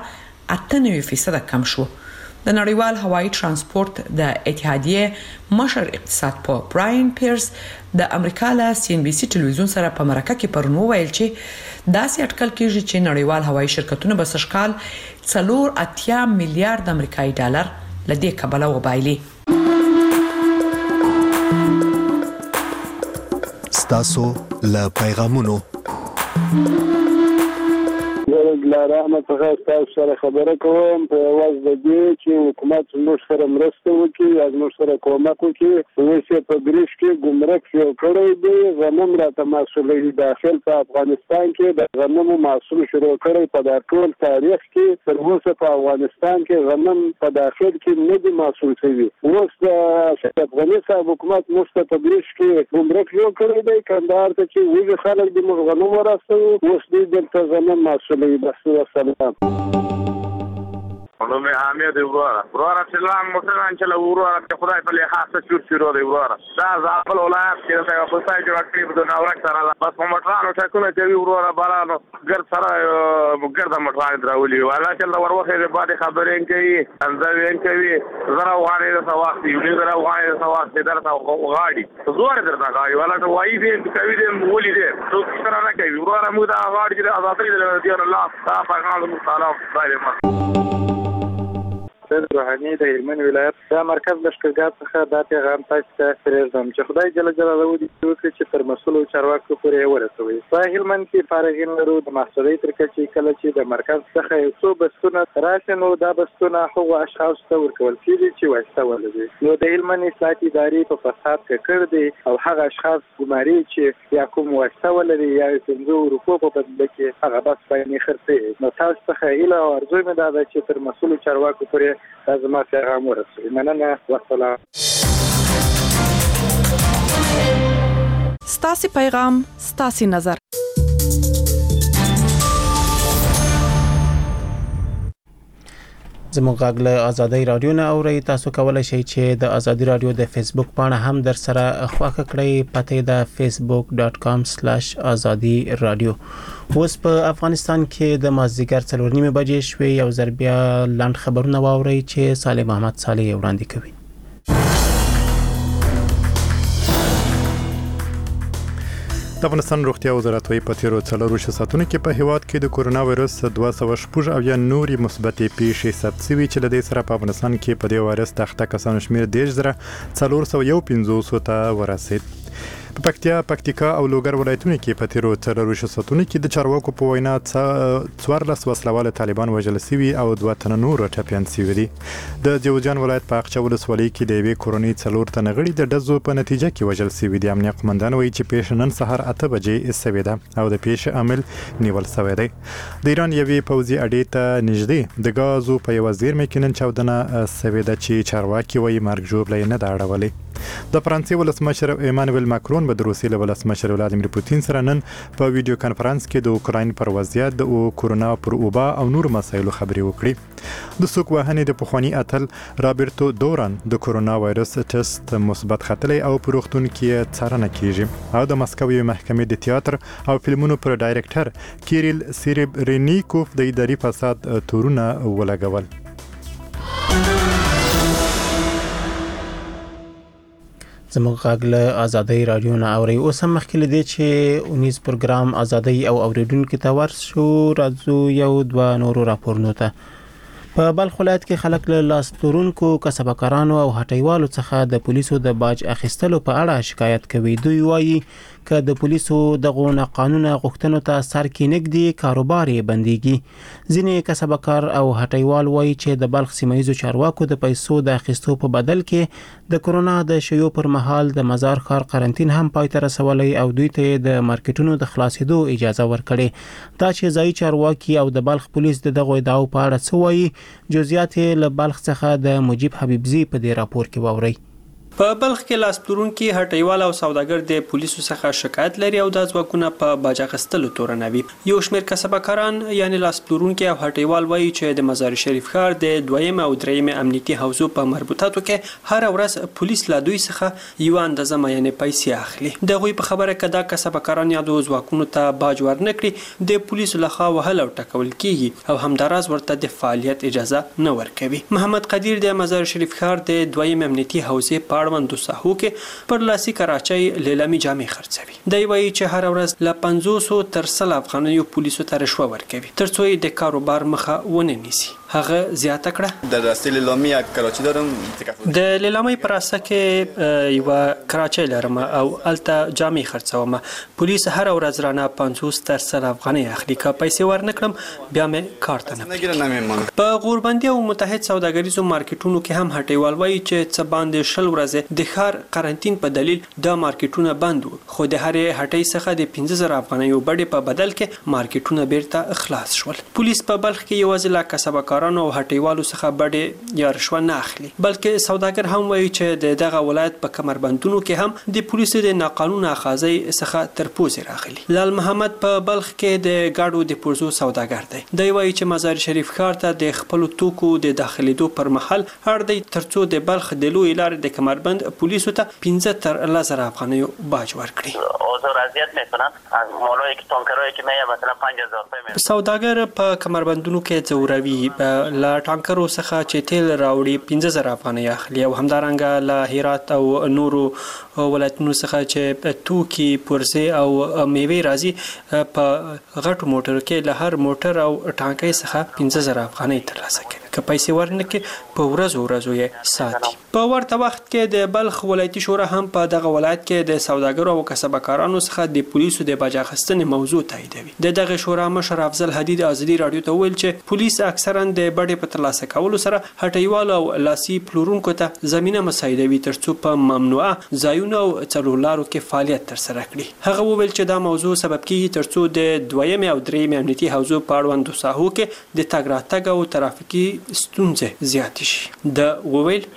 98% کم شو. د نړیوال هوایي ترانسپورت د اتحادیه مشر اقتصاد په براین پیرس د امریکا له CNBC ټلویزیون سره په مرکه کې پرون وویل چې داسې اټکل کېږي چې نړیوال هوایي شرکتونه به سږکال 4.8 میلیارډ امریکایي ډالر له دې کبله وبایلي. ستاسو له پیغامونو رحمت څخه تاسو سره خبره کوم په واز د دې چې حکومت موږ سره مرسته وکړي یا موږ سره کومک وکړي چې په بریښ کې ګمرک یو کړی دی غنم راته مسولې داخل په افغانستان کې د غنمو محصول شروع کړی په د ټول تاریخ کې تر اوسه په افغانستان کې غنم په داخل کې نه دی محصول شوی. اوس د افغانستان حکومت موږ په بریښ کې ګمرک یو کړی دی کندهار ته چې ویل خلک د موږ غنم ورسوي اوس دې دلته غنم مسولې بس والسلام. نو مې حامد وراره سلام مسلمان چې له وراره خدای په لحاظ شو شروع دی وراره دا ځاپل ولایت کې څنګه په ځای کې وکړي په ناورک سره بس په مټرانو ټکونه کوي وراره بارانو ګر سره ګرد مټران دراولي ولا چې دا وروخه به باندې خبرې کوي انځوین کوي زرا وانه د سواختي یو زرا وانه د سواختي درته غاړي زوړ درته غاړي ولا ته وایي دې کوي دې ولي دې څو سره نه کوي وراره موږ دا غاړي چې آزادۍ دې الله تعالی په تعالی خدای فیض روحاني د هلمند ولایت د مرکز لشکرګاه څخه دا پیغام تاسو ته پرېږدم چې خدای جل جلاله دې وکړي چې تر مسؤلو چارواکو پورې ورسوي. په هلمند کې فارغین لرو د محصولي تر کچې کله چې د مرکز څخه یو څو بسونه راشي نو دا بسونه هغو اشخاص ته ورکول کېږي چې واسطه ولري. نو د هلمند اصلاحاتي ادارې په فساد کې کړ دي او هغه اشخاص ګماري چې یا کوم واسطه ولري یا 500 روپو په بدل کې هغه بس باندې خرڅي. نو تاسو څخه هیله او ارزو مې ده چې تر مسؤلو چارواکو پورې لازمه پیغام ورسوي. مننه. والسلام. ستاسو پیغام ستاسو نظر. زموږ غږ له ازادي رادیو نه اورئ. تاسو کولای شئ چې د ازادي رادیو د فیسبوک پاڼه هم در سره خواخه کړئ. پته د facebook.com/azadi radio. اوس په افغانستان کې د مازدیګر 4:30 بجې شوې. یو ځل بیا لاند خبرونه واورئ چې صالح محمد صالح وړاندې کوي. د افغانستان روغتیا وزارت وايي په تیرو 4 ساعتونو کې په هیواد کې د کورونا وایرس 216 او یا نوري مثبتې پیښې ثبت شوي چې لدې سره په افغانستان کې په دې وایرس د اخته کسانو شمېر 10,451 ته ورسید. په پکتیکا او لوګر ولایتونو کې په تیرو 4 ساعتونو کې د چارواکو په وینا 14 وسلواله طالبان وژل شوي او 2 تنه نور ټپيان شوي دي. د جوزجان ولایت په اقچه ولسوالۍ کې د یوې کورونې 4 تنه غړي د ډزو په نتیجه کې وژل شوي دي. امنیت قومندان وایي چې پیښه نن سهار 8 بجې شوې ده او د پیښې عامل نیول شوی دی. د ایران یوې پوځي اډې ته نږدې د غازو په یو زیرمې کې نن چاودنه شوې ده چې چارواکي وایي مرګ ژوبله نه ده اړولې. د فرانسې ولسمشر ایمانوئل ماکرون به د روسیې له ولسمشر ولادیمیر پوتین سره نن په ویډیو کانفرنس کې د اوکراین پر وضعیت د کورونا پر وبا او نور مسایلو خبرې وکړي. د څوک وهنې د پخوانی اتل رابرټو دوران د کورونا وایرس ټیسټ مثبت ختلی او په روغتون کې څارنه کیږي. او د مسکو یوې محکمې د تیاتر او فلمونو پر ډایرکټر کیریل سیریبرینیکوف د اداري فساد تورونه ولګول. زموږ غږ له ازادي رادیو نه اوري. اوس هم مخکې لدی چې 19 پروګرام ازادي او اوریدونکو ته ورشو. راځو یو دوه نورو راپورونو ته. په بلخ ولایت کې خلک له لاس پلورونکو کسبګرانو او هټیوالو څخه د پولیسو د باج اخیستلو په اړه شکایت کوي. دوی وایي که د پولیسو دغه قانون غوښتنو ته سر کې نګدي کاروبار یې بنديږي. ځینې کسبګر او هټیوال وایي چې د بلخ سیمایي چارواکو د پیسو د اخیستو په بدل کې د کورونا د شیو پر مهال د مزار ښار قرنټین هم پای ته رسولي او دوی ته د مارکیټونو د خلاصېدو اجازه ورکړي. دا چې ځای چارواکي او د بلخ پولیس دغه ادعاو په اړه څه وایي جزئیات له بلخ څخه د مجيب حبیبزي په دې راپور کې واوري. په بلخ کې لاس پلورونکي هټیوال او سوداګر د پولیسو څخه شکایت لري او د ځواکونو په باج اخیستلو تورنوي. یو شمېر کسبګران یعنی لاس پلورونکي او هټیوال وایي چې د مزار شریف ښار د 2م او 3م امنیتي حوزو په مربوطاتو کې هر ورځ پولیس لا دوی څخه یو اندازه معینه پیسې اخلي. دغه په خبره کده کسبګران یا د ځواکونو ته باج ورنکړي د پولیسو لخوا وهل او ټکول کیږي او همداراز ورته د فعالیت اجازه نه ورکوي. محمد قدیر د مزار شریف ښار د 2م امنیتي حوزې په اړوندو ساحو کې پر لاسي کراچۍ لیلامي جامې خرڅوي. دی وایي چې هر ورځ له 500 تر 100 افغانیو پولیسو ته رشوه ورکوي ترڅو یې د کاروبار مخه ونه نیسي. هغه زیاته کړه د راسته لیلامي کراچۍ دارم د لیلامي پراسه کې یو کراچۍ لرم او الته جامې خرڅوم. پولیس هر ورځ رانه 500 تر 100 افغانۍ اخلي. که پیسې ورنکړم بیا مې کارت نه په غوربندي او متحد سوداګریزو مارکیټونو کې هم هټیوال وایي چې څه باندې 20 ورځې د ښار قرنټین په دلیل د مارکیټونه بند وو خو د هرې هټۍ څخه د 15000 افغانیو بډې په بدل کې مارکیټونه بیرته خلاص شول. پولیس په بلخ کې یوازې لا کسبګرانو او هټیوالو څخه بډې یا رشوه نه اخلي بلکې سوداګر هم وایي چې دغه ولایت په کمربندونو کې هم د پولیسو د ناقانونه اخاذي څخه تر پوزې راغلي. لال محمد په بلخ کې د گاډو د پرزو سوداګر دی. دی وایي چې مزار شریف ښار ته د خپل توکو د داخليدو پر مهال هر دی ترڅو د بلخ د لوی لارې د کمربند پولیسو ته 15 تر 1000 افغانیو باج ورکړي. اوزار اذیت میکنن از مالایی که تانکرایی که میاد مثلا 5000 روپیه. سوداګر په کمربندونو کې ځوروي لا ټانکرو څخه چې تیل راوړي 15000 افغانۍ اخلي او همدارنګه لا هرات او نورو ولایتونو څخه چې توکي پرزه او میوه راځي په غټو موټر کې له هر موټر او ټانکۍ څخه 15000 افغانۍ ترلاسه کوي. که پیسې ورنکړي په ورځو یې ساتي. په ورته وخت کې د بلخ ولایتي شورا هم په دغه ولایت کې د سوداګرو او کسبکارانو څخه د پولیسو د باج اخیستنې موضوع تاییدوي. دغه شورا مشر افضل حدید ازادي رادیو ته ویل چې پولیس اکثرا د بډې په ترلاسه کولو سره هټیوالو او لاسي پلورونکو ته زمينه مساعدوي ترڅو په ممنوعه ځایونو او څلورلارو کې فعالیت ترسره کړي. هغه وویل چې دا موضوع سبب کیږي ترڅو د دویم او دریم امنیتي حوزو په اړوندو ساحو کې د تګ راتګ او ترافیکي ستونزې زیاتې شي. د وویل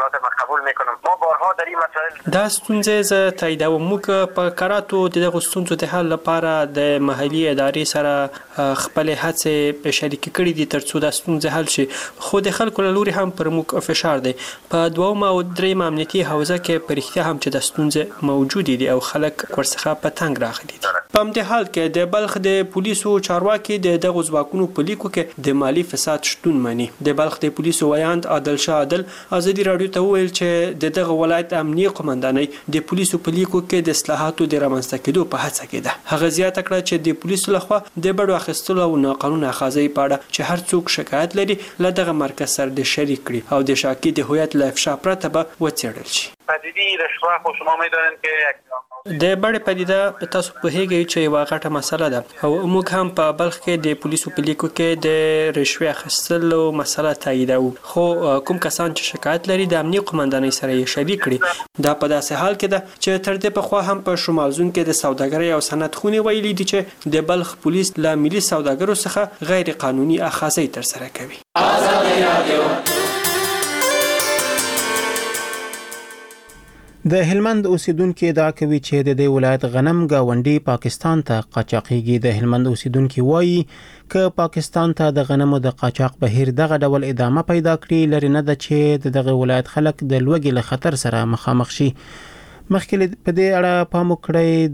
دا ستونزې ز تاییدوم موږ په کراتو دغه ستونزو د حل لپاره د محلي ادارې سره خپل هڅې شریک کړې دي ترڅو دا ستونزې حل شي. خو د خلکو له لوري هم پر موږ فشار دی. په دویم او دریم امنیتي حوزه کې په رښتیا هم چې د ستونزې موجود دي او خلک ورڅخه په تنګ راغلي دي. په همدې حال کې د بلخ د پولیسو چارواکي د دغه ځواکونو په لیکو کې د مالی فساد شتون مني. د بلخ د پولیسو ویاند عادل شاه عادل ازادي رادیو ته ویل چې دغه ولایت امنیه قومندانۍ د پولیسو په لیکو کې د اصلاحاتو د رامنځته کېدو په هڅه کې ده. هغه زیاته کړه چې د پولیسو لخوا د بډو اخیستلو او ناقانونه اخاذې په اړه چې هر څوک شکایت لري له دغه مرکز سره د شریک کړي او د شاکي د هویت له افشا پرته به وڅېړل شي. پدیده رشوه خو شما می‌دانید که د بډې پدیده تاسو په هیګي چې یو غټه مسله ده او موږ هم په بلخ کې د پولیسو په لیکو کې د رشوه اخیستلو مسله تاییدو. خو کوم کسان چې شکایت لري د امنیه قومندانۍ سره یې شریک کړي. دا په داسې حال کې ده چې تر دې پخوا هم په شمال زون کې د سوداګرۍ او صنعت خونې ویلي دي چې د بلخ پولیس له ملي سوداګرو څخه غیر قانوني اخاذې ترسره کوي. د هلمند اوسیدونکو ادعا کوي چې د دې ولایت غنم گاونډي پاکستان ته قاچاقيږي. د هلمند اوسیدونکو وایي ک پاکستان ته د غنمو د قاچاق بهیر دغه ډول ادامه پیدا کړي لري نه د چې دغه ولایت خلک د لوګي له خطر سره مخامخ شي. مخکې په دې اړه پام وکړئ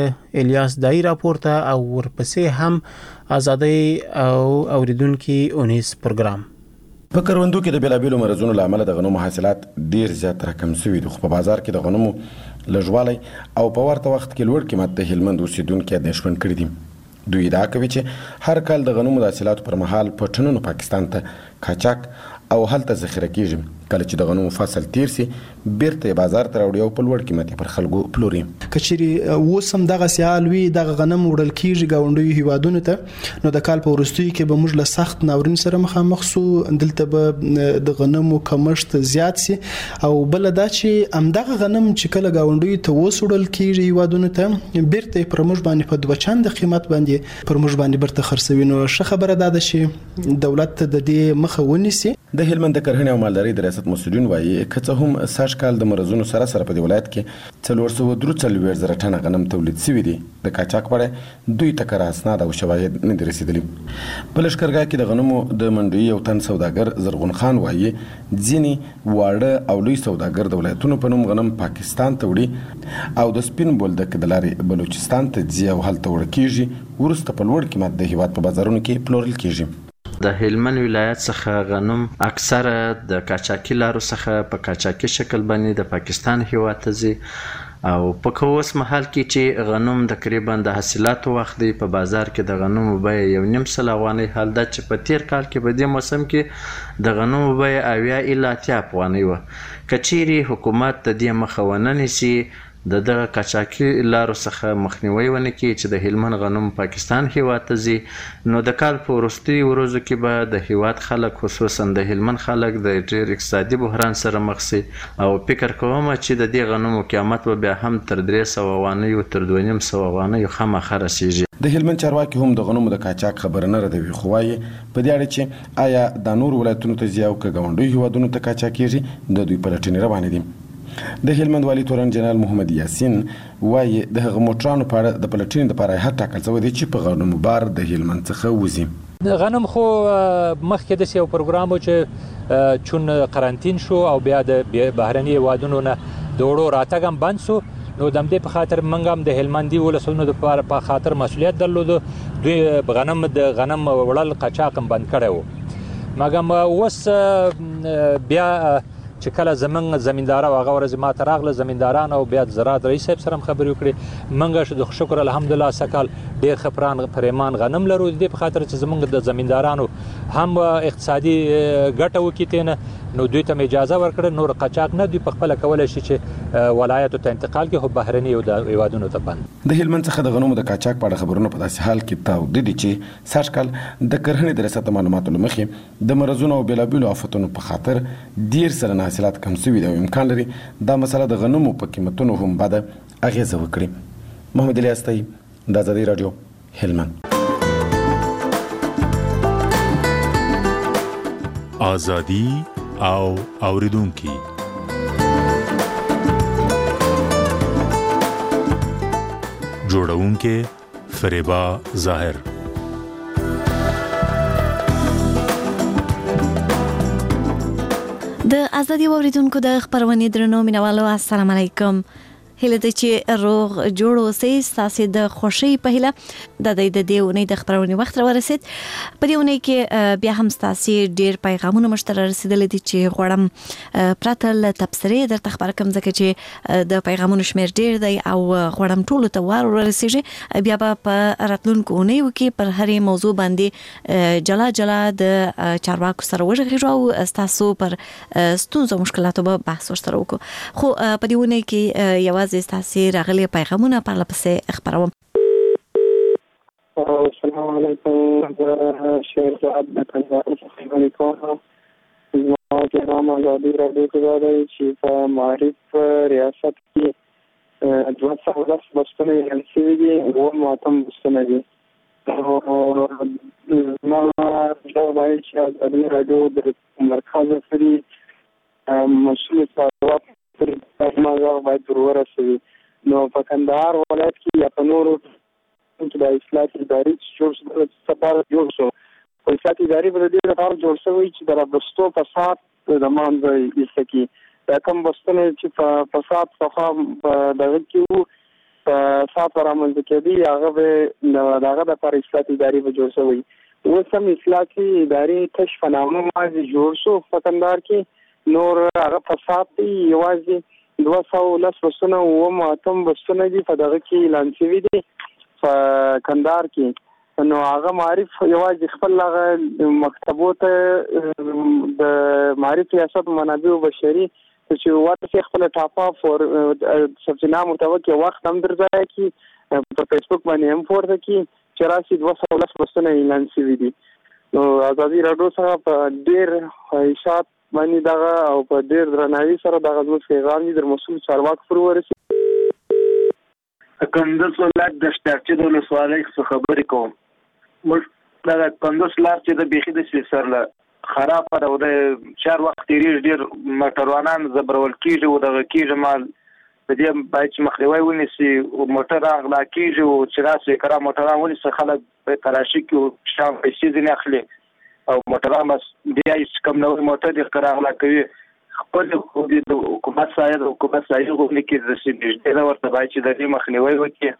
د الیاس دای راپورته او ورپسې هم ازادي او اوریدونکو اونیس پروګرام. په کروندو کې د بیلابیلو مرزونو لامل د غنمو حاصلات ډیر زیات راکم شوي دي. خو په بازار کې د غنمو لږوالی او په ورته وخت کې لوړ قیمت د هلمند اوسیدونکو اندېښمن کړي دي. دوی ادعا کوي چې هر کال د غنمو د حاصلاتو پر مهال په ټنونو پاکستان ته قاچاق او هلته ذخیره کیږي. کله چې د غنمو فصل تیر سي بیرته بازار ته راوړي او په لوړ قیمت پر خلکو پلوري. کچېری وسم دغه سیال وی دغه غنم وړل کیږي گاونډي هیوادونو ته نو د کال په ورستۍ کې به موږ له سخت ناورین سره مخامخ سو. دلته به د غنمو کمښت زیات سي او بل دا چې امدغه غنم چې کله گاونډي ته وسوړل کیږي هیوادونو ته بیرته پر موږ باندې په دوه چند قیمت باندې پر موږ باندې برته خرڅوي. نو ښه خبره ده چې دولت د دې مخه ونیسي. د هلمند د کرهڼې او مالدارۍ د ریاست مسؤلین وایي که هم سږ کال د مرزونو سره په دې ولایت کې 443 ټنه غنم تولید شوي دي. د قاچاق په اړه دوی ته کره اسناد او شواهد نه دي رسیدلي. په لښکرګاه کې د غنمو د منډوي یو تن سوداګر زرغون خان وایي ځینې واړه او لوی سوداګر د ولایتونو په نوم غنم پاکستان ته وړي او د سپین بولدک د لارې بلوچستان ته ځي او هلته وړل کیږي ورسته په لوړ قیمت د هیواد په بازارونو کې پلورل کیږي. د هلمند ولایت څخه غنم اکثره د قاچاقي لارو څخه په قاچاقي شکل باندې د پاکستان هیواد ته ځي او په کوس محل کې چې غنم تقریبا د حاصلاتو وخت دی په بازار کې د غنمو بیه یو نیم سل افغانۍ حال ده چې په تیر کال کې په دې موسم کې د غنمو بیه 80 الی 80 افغانۍ و. کچيري حکومت د دې مخه ونه نیسي دغه قاچاقي لارو څخه مخنیوي ونه کړي چې د هلمند غنم پاکستان هیواد ته ځي نو د کال په وروستیو ورځو کې به د هیواد خلک خصوصا د هلمند خلک د ډېر اقتصادي بحران سره مخ شي او فکر کوم چې د دې غنمو قیمت به بیا هم تر 300 افغانۍ او تر 250 افغانۍ خامخا رسیږي. د هلمند چارواکي هم د غنمو د قاچاق خبر نه ردوي خو وايي په دې اړه چې آیا د نور ولایتونو ته ځي او که ګاونډي هیوادونو ته قاچاقېږي د دوی پلټنې روانې دي. د هلمند والي تورن جنرال محمد یاسین وایي د هغه موټرانو په اړه د پلټنې لپاره هر ټاکل شوی دی چې په غنمو بار د هلمند څخه وځي. د غنم خو مخکې د یو پروګرام و چې چون قرنټین شو او بیا د بهرني هیوادونو نه د وړو راتګ هم بند شو نو د دې په خاطر موږ هم د هلمندي ولسونو د په خاطر مسؤلیت درلود دوی غنم وړل قاچاق هم بند کړی و. مګم اوس بیا چې کله زمونږ زمیندار او هغه ورځ ما ته راغله زمینداران او بیا زراعت رئیس صاحب سره خبرې وکړې موږ د شکر الحمدلله سکال ډیر خپران پریمان غنم لرو د په خاطر چې زمونږ د زمیندارانو هم اقتصادي ګټه وکړي نو دوی ته اجازه ورکړه نور قاچاق نه دوی په خپل کولای شي چې ولایتو ته انتقال کې خو بهرني او د هیوادونو ته بند د هلمند څخه د غنمو د قاچاق په اړه خبرونه په داسې حال کې تاوده دي چې سږ کال د کرهڼې د ریاست معلوماتو له مخې د مرضونو او بېلابېلو آفتونو په خاطر ډیر سلنه حاصلات کم شوي دي او امکان لري دا مسله د غنمو په قیمتونو هم بده اغیزه وکړي. محمد الیاس طیب د ازادي راډیو هلمند. ازادي او اوریدونکي جوړونکي فریبا ظاهر. د ازادي اوریدونکو د خبرونې درنو مینوالو السلام علیکم. هله د چې روغ جوړ اوسئ تاسو د خوشي په هله د دې ونې د خبرونې وخت را ورسید په دې ونې کې بیا هم تاسو ډیر پیغامونه مشترک رسیدل دي چې غوړم پراتل تبصره در خبر کوم ځکه چې د پیغامونو شمیر ډیر دی او غوړم ټول ته ور ورسیږي بیا په راتلونکو ونې کې پر هرې موضوع باندې جلا جلا د چارواکو سره وژغږو تاسو پر ستونزو مشکلاتو به بحث وشترو کو خو په دې ونې کې یو تاسو راغلي پیغامونه په لپسې خبروم. السلام علیکم شیر صاحب د کندهار څخه لیکم. زما جناب ازادي راډیو کې راځي چې په معرف ریاست کې 210 بستونه یې دي او ماتم بستونه دي. ما دا وایي چې ازادي راډیو د مرکز فری مسؤل څارنوال ماغه باید ضرور رسوي. نو په کندهار ولایت کې یا په نورو کې د اصلاح اداري جوړ شو په اصلاح اداري په دې لپاره جوړ شوی چې د بستو فساد د منځ ایستکی دا کوم بستونه چې په فساد څخه دغه کې فساد رامنځته کېدی هغه به دغه د لپاره اصلاح اداري به جوړ شوی. اوس هم اصلاح اداري کشف نامه باندې جوړ شو په کندهار کې نور هغه فساد دی یوازې 210 بستونه او ماتم بستونه دي په دغه کې اعلان شوي دي په کندهار کې. نو هغه معرف یوازې خپل هغه مکتبو ته د معرف ریاست منابع بشري چې ورته خپل ټاپا فور سبسینا متوقع وخت هم درځي کې په فیسبوک باندې هم پورته کې چې راشي 210 بستونه اعلان شوي دي. نو ازادي راډیو سره په ډیر خواهشات باندې دغه او په ډیر درناوي سره دغه زموږ پیغام دي در مسؤل چارواکو پر ورسي. کندز ولایت د شتاچې د ولسوالۍ څخه خبرې کوم. موږ د کندز لار چې د بیخي د سره خراب او د 4 وخت تیریږي ډیر موټروانان زبرول کیږي او دغه کیږي مال د دې باید چې مخنیوي ونیسي او موټر اغلا کیږي او چې راسي کرا موټران ونیسي خلک په تراشي کې شام پیسې ځنه اخلي او موټران بس بیا هیڅ کم نوې موټر د کراغلا کوي خپل خو د حکومت سایه غوښنه کې رسیدي دا ورته باید چې د دې مخنیوي وکړي.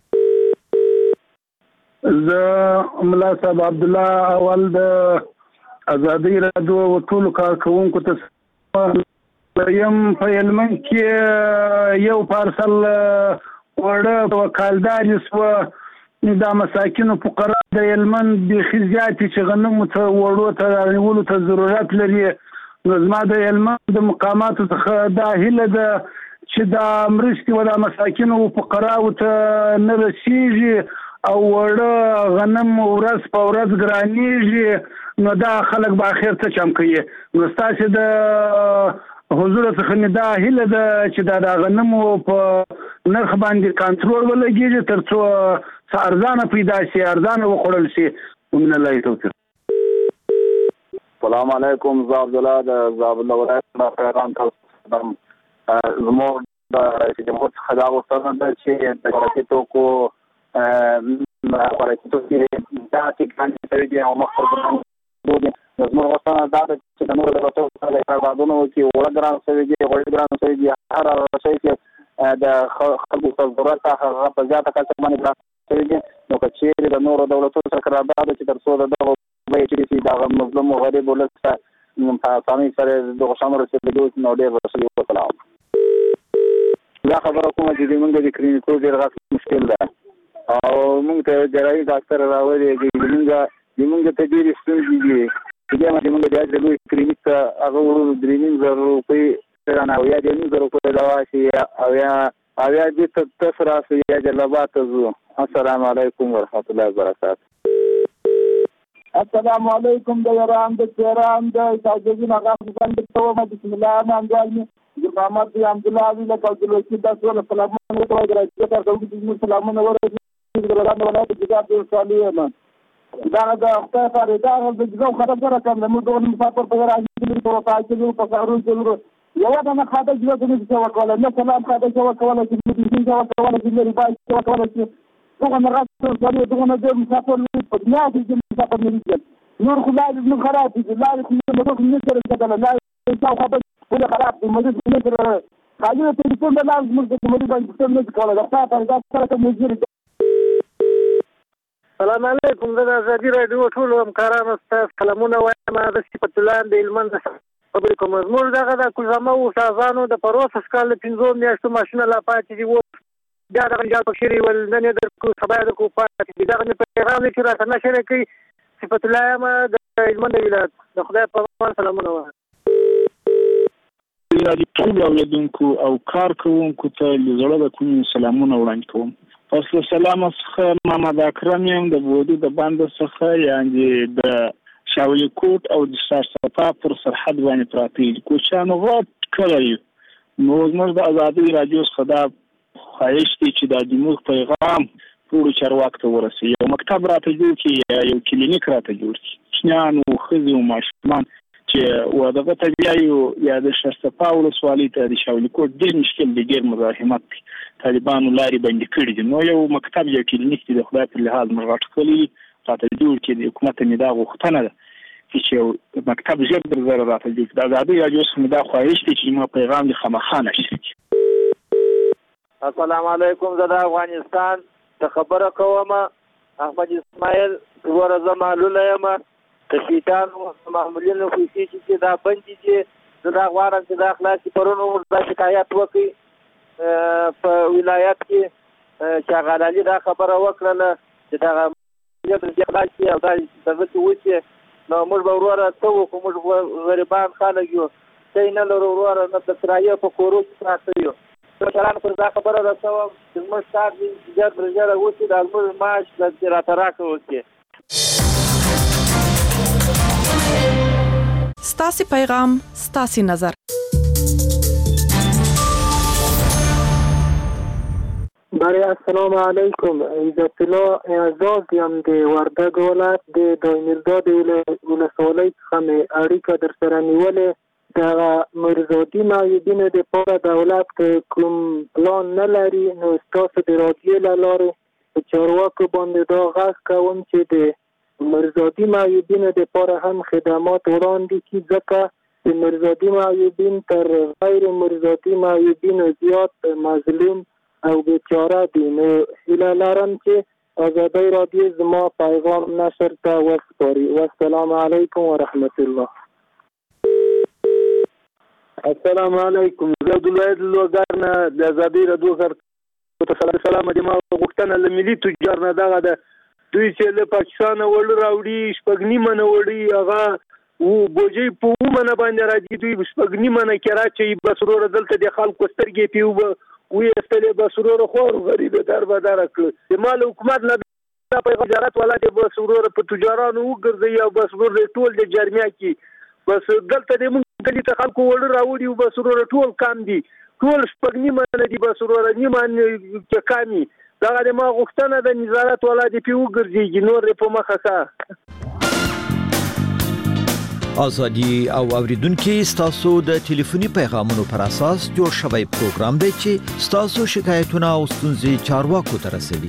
زه ملا صاحب عبد الله اول د ازادي راډیو ټول کارکونکو ته یم په هلمند کې یو پارسل وړه وکالدار یو دا مساکینو فقرا د هلمند د خزياتي چې غنمو ته وړو ته نیولو ته ضرورت لري. نو زما د هلمند د مقاماتو څخه دا هیله ده چې دا مرستې و د مساکینو فقراو ته نه رسیږي او وړه غنم ورځ په ورځ ګرانیږي. نو دا خلک به اخر څه چم کوي. نو ستاسو د حضور څخه نه دا هیله ده چې دا د غنمو په نرخ باندې کنټرول ولګیږي ترڅو ارزانه پیدا شي ارزانه وخوړل شي. ومن الله توفیق. السلام علیکم زه عبد الله د زابل ولایت نه پیغام تاسو زموږ د جمهور څخه دا وستنه ده چې د شرکتو کو شرکتو کې دا چې کاندي سوي دي او مخکې زموږ وستنه دا ده چې د نورو دولتونو سره قراردادونه وکړي وړه ګران سوي دي غوړي ګران سوي دي هر شی چې د خلکو ته ضرورت هغه په زیاته کچه باندې ګران سوي دي. نو که چیرې د نورو دولتونو سره قرارداد چې تر څو د دغه وایي چې دا مظلوم او غریب ولس په اسانۍ سره د غوښانو رسېدلو نو ډېر رسېدلي وکړم. دا خبره کومه چې موږ د کلینیکو ډېر غټ مشکل ده او موږ ته جراحي ډاکټر راوړی دی موږ ته ډېرې ستونزې دي چې موږ د لوی کلینیک ته هغه ورو 3,000 روپۍ نه او یا 2,000 روپۍ دوا شي او یا دې تاسو راسئ یا جلبات ځو. السلام علیکم ورحمت الله وبرکاته. السلام علیکم د ایران د تهران د ساجدین هغه څنګه ته بسم الله الرحمن الرحیم محمد عبد الله علی لکوچلوچی د سول سلامونه ورته راځي تر څو چې سلامونه ورته د ولایت د جګړې د صالحانه دا د خپل فريده د جو خبره کوم نو د مسافر په راځي د پروفایل په کارو کې یو دا نه خاطر چې څه وکړل نه سلام خاطر چې وکړل چې د دې څه وکړل چې لري باید څه وکړل چې څنګه نه راځي دغه د مسافر په دنیا کې چې مسافر نه دي نور خدای دې خراب دي لا خو نه سره کېدل لا څه خبر ولا خراب دي مریض نه سره خالي ټلیفون د لاس موږ د مریض باندې څه نه کولای دا فردا سره موږ. السلام علیکم زه د ازادي راډیو ټول همکارانو ته سلامونه وایم. د صفت الله د هلمند خبرې کوم. زموږ دغه د کلزامه استادانو د پروسس کال 5 میاشتو ماشینه لا پاتې دي بیا دغه جال پکښې ول نن یې درکو سبا یې درکو پاتې دي دغه مې پیغام دی چې راته نشره کوي. صفت الله یم د هلمند ولایت. د خدای په امان سلامونه وایم. د ټول اوریدونکو او کارکوونکو ته له زړه د کوم سلامونه وړاندې کوم. پس له سلام څخه محمد اکرم یم د بودی د باند څخه یعنی د شاولی کوټ او د سرسپا پر سرحد باندې پراته دي. کوچانو غوټ کړی نو موږ د ازادي راډیو څخه دا خواهش دي چې د موږ پیغام ټول چارواکو ته ورسوي. یو مکتب راته جوړ کړي یو کلینیک راته جوړ کړي شنیانو خزي او ماشومان چې ودغه ته بیایو یا د شرسپا ولسوالۍ ته د شاولی کوټ ډېر مشکل دی ډېر مزاحمت دی طالبانو لارې بندي کړي دي. نو یو مکتب یا کلینیک د خدای په لحاظ مرغټ کړي راته جوړ کړي. د حکومت نه دا غوښتنه ده چې یو مکتب ژر در زره راته جوړ کړي. د ازادي راډیو څخه دا خواهش دی چې ما پیغام د خامخا نشي. السلام علیکم زه د افغانستان ته خبره کوم. احمد اسماعیل ورزه معلوله یم د شیطانو معمولینو خوښي چې دا بندي دي زه دا غواړم چې دا خلاصي پرونو دا شکایت وکړي په ولایت کې چې غلالي دا خبره وکړله چې دا خلاصي او دا دغه څه وشي نو موږ به وروره څه وکړو. موږ غریبان خلک یو څه نه لرو وروره نه د کرایه په کورو کې پراته یو. چلان پر دا خبره رسوم چې موږ کار دې ژر وشي دا موږ معاش راته راکړو. ستاسې پیغام ستاسې نظر. برای السلام علیکم. عزت الله اعزاز یم د وردګ ولایت د دایمیرداد ولسوالۍ څخه مې اړیکه در سره نیولې. دغه مرزادي معیوبینو دپاره دولت که کوم پلان نه لري نو ستاسو د راډیو له لارې په چارواکو باندې دا غږ کوم چې د مرزادي معیوبینو دپاره هم خدمات وړاندې کړي ځکه د مرزادي معیوبین تر غیر مرزادي معیوبینو زیات مظلوم او بیچاره دي. نو هیله لرم چې ازادي راډیو زما پیغام نشر ته وسپاري. والسلام علیکم ورحمت الله. السلام علیکم. زه د ولایت لوګر نه د ازادي راډیو سره سلام د ما غوښتنه له ملي تجار نه دغه د دوی چې له پاکستان وړ راوړي شپږنی منه وړي هغه او بوجي په ومنه باندې راځي دوی شپږنی منه کرا چې بسرور دلته د خلکو سترګې پیو وې استلې بسرور خور غریب در بدر کړ. د مال حکومت نه په وزارت ولا د بسرور په تجارانو وګرځي او بسرور ټول د جرمیا کې بس دلته د مونږ کلی ته خلکو وړ راوړي او بسرور ټول کام دي ټول شپږنی منه دي بسرور نیمان کې کامي دا د ما غوښتنه د نظارت ولا د پیو ګرځي نور په مخه کا. ازادي او اوریدونکو ستاسو د ټلیفوني پیغامونو پر اساس جوړ شوی پروګرام دی چې ستاسو شکایتونه او ستونزې چارواکو ته رسوي.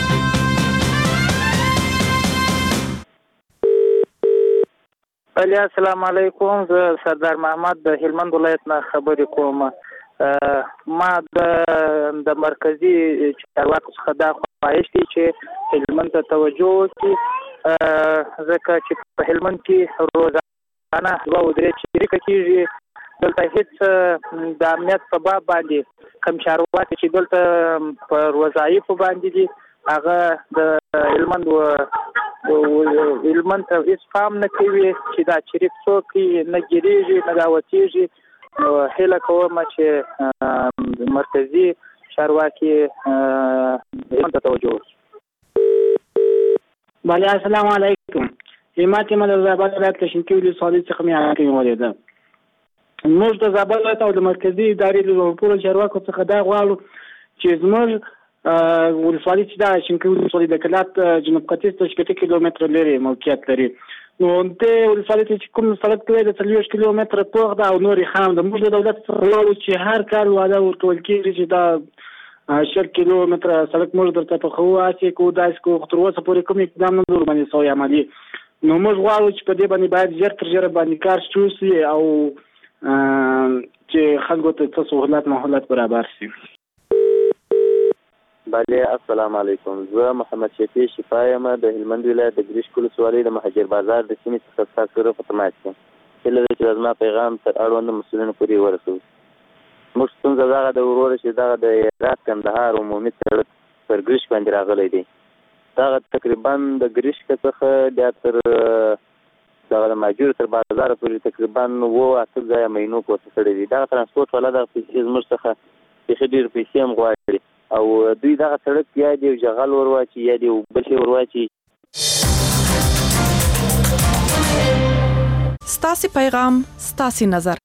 السلام علیکم. زه سردار محمد د هلمند ولایت نه خبرې کوم. ما د مرکزی چارواکو څخه دا خواهش دي چې هلمند ته توجه وکړي ځکه چې په هلمند کې روزانه روزانه 2 او 3 شریکه کیږي. دلته هیڅ د امنیت په باب باندې کوم چارواکي چې دلته په وظایفو باندې دي هغه د هلمند ته هیڅ پام نه کوي چې دا شریک څوک نه ګیریږي نه دعوتېږي. نو هیله کوم چې مرکزي چارواکي هلمند ته توجه وکړي. بله السلام علیکم. همت ما د زابل ولایت کشمکي ولسوالۍ څخه مې حاکم ولیده. موږ د زابل ولایت او د مرکزي ادارې د ټولو چارواکو څخه دا غواړو چې زموږ ولسوالۍ چې دا شینکۍ ولسوالۍ د کلات جنوب ختیځ ته 8 کیلومتره لري موقعیت لري. نو د ولسوالۍ چې کوم سړک دی د 40 کیلومتره پوخ ده او نورې خام ده. موږ د دولت څخه غواړو چې هر کال وعده ورکول کېږي چې دا 10 کیلومتره سړک موږ درته په خو هڅې کوو داسې کوو. تر اوسه پورې کوم اقدام نه در باندې سوی عملي. نو موږ غواړو چې په دې باندې باید ژر تر ژره باندې کار شروع شي او چې خلکو ته څه سهولت مهولت برابر شي. بله السلام علیکم. زه محمد شفیع شفا یم د هلمند ولایت د ګریشک ولسوالۍ د مهاجر بازار د سیمې څخه ستاسو سره په تماس یم. هیله ده چې زما پیغام تر اړوندو مسؤلینو پورې ورسوي. موږ ستونزه دغه د وروره چې دغه د هرات کندهار عمومي سړک پر ګریشک باندې راغلی دی. دغه تقریبا د ګریشک څخه بیا تر دغه د ماجور تر بازار پورې تقریبا 8 ځایه مینو پورته کړی دي. دغه ترانسپورټ والا دغه پیسې زموږ څخه بیخي ډېر پیسې هم غواړي او دوی دغه سړک یا د یو جغل ورواچي یا د یو بل شی ورواچي. ستاسې پیغام ستاسې نظر.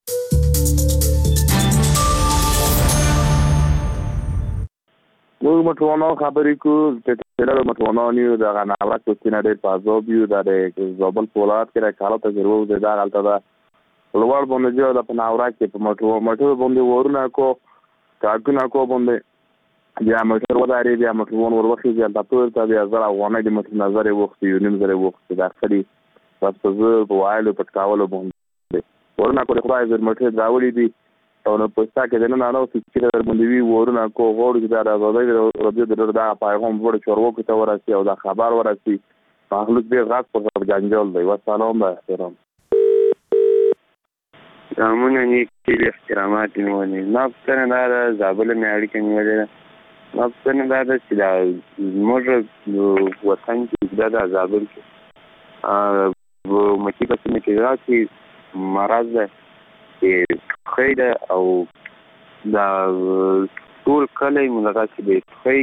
موږ مټوانو خبرې کوو چې ټیلر مټوانو یو د غناوات په سینه ډېر پازوب یو د زابل پولاد کې راکاله ته ضرور د دا غلطه ده. لوړ باندې جو د پناورا کې په مټو باندې ورونه کو کاګونه کو باندې بیا مټر وداري بیا مټوان وروخي بیا تاسو ته بیا زرا غونه د مټ نظر وخت یو نیم زره وخت دا خري تاسو زه په وایلو پټکاولو باندې ورونه کو خدای زر مټ راولي دي او نو پستا کې نه نه چې در باندې وی ورونه کو غوړ چې دا راځي د دا پیغام ور چورو کې ته ورسي او دا خبر ورسي مخلوق به غاټ پر جنجال دی. والسلام با احترام. زمونه نیکی احترامات نیولې. نفسنه دا زابل مې اړیکې نیولې. نفسنه دا چې دا موږ وطن کې دا زابل کې مکی په سیمه کې راځي مرز ده چې خیره او دا ټول کله مونږه چې به خی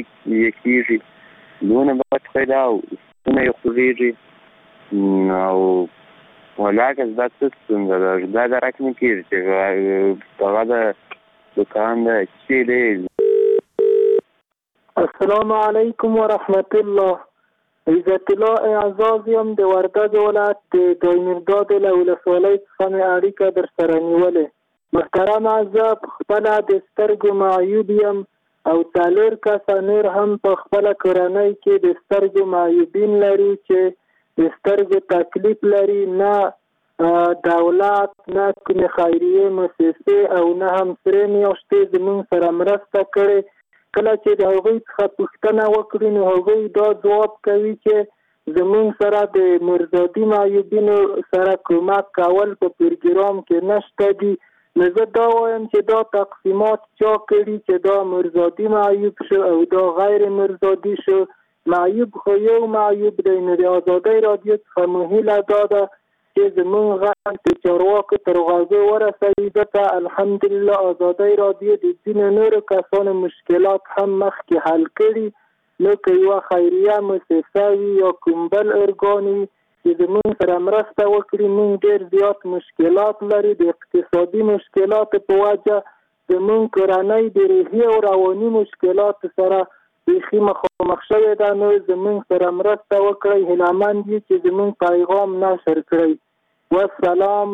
یکیږي دونه به خیره او څنګه یو خوږیږي او ولکه دا څه دا راکنه کیږي چې هغه د دکان د چې دی. السلام علیکم ورحمت الله. عزت الله اعزازیم د وردګ ولایت د دایمیرداد له ولسوالۍ څخه مې اړیکه در سره نیولې. محترم زه په خپله د سترګو معیوب یم او 4 کسه نور هم په خپله کورنۍ کې د سترګو معیوبین لري چې د سترګو تکلیف لري. نه دولت نه کومې خیریه مؤسسې او نه هم سرې میاشتې زموږ سره مرسته کړې. کله چې د هغوی څخه پوښتنه وکړي نو هغوی دا ځواب کوي چې زموږ سره د مرزادي معیوبینو سره کومک کول په پروګرام کې نشته دي. نو زه دا وایم چې دا تقسیمات چا کړي چې دا مرزادي معیوب شو او دا غیر مرزادي شو. معیوب خو یو معیوب دی. نو د ازادۍ رادیو څخه مو هیله دا ده چې زموږ غږ د چارواکو تر غوږو ورسوي. ځکه الحمدلله ازادۍ رادیو د ځینو نورو کسانو مشکلات هم مخکې حل کړي. نو که یوه خیریه مؤسسه وي یا کوم بل ارګان وي چې زموږ سره مرسته وکړي. موږ ډېر زیات مشکلات لري. د اقتصادي مشکلاتو په وجه زموږ کورنۍ د روحي او رواني مشکلاتو سره بیخي مخامخ شوې ده. نو زموږ سره مرسته وکړئ. هیلهمند یو چې زموږ پیغام نشر کړئ. والسلام.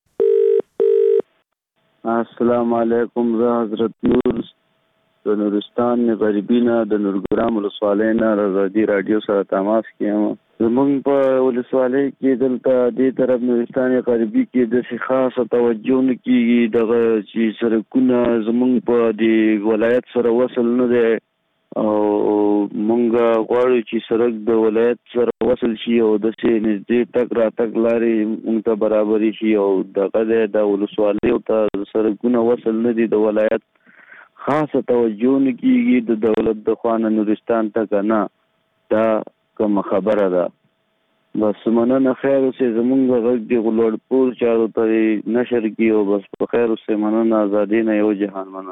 السلام علیکم. زه حضرت نور د نورستان غریبینا د نورګرام ولسوالۍ نه آزادي رادیو سره تماس کیم. زموږ په ولسوالۍ کې دلته دې طرف نورستان غریبي کې د خاصه توجه نه کیږي. دغه چې سرکونه زموږ په دې ولایت سره وصل نه دی او مونږ غواړو چې سړک د ولایت سره وصل شي او د سې نږدې تک راتګ لارې مونږ ته برابرې شي او دغه د ولسوالیو ته سړکونه وصل نه دي د ولایت خاصه توجه نه کیږي د دولت د خوا نه نورستان ته نه دا کوم خبره ده بس مننه خیر اوسې زمونږ غږ د غلوړپور چارو ته نشر کړي او بس په خیر اوسې مننه ازادي نه یو جهان مننه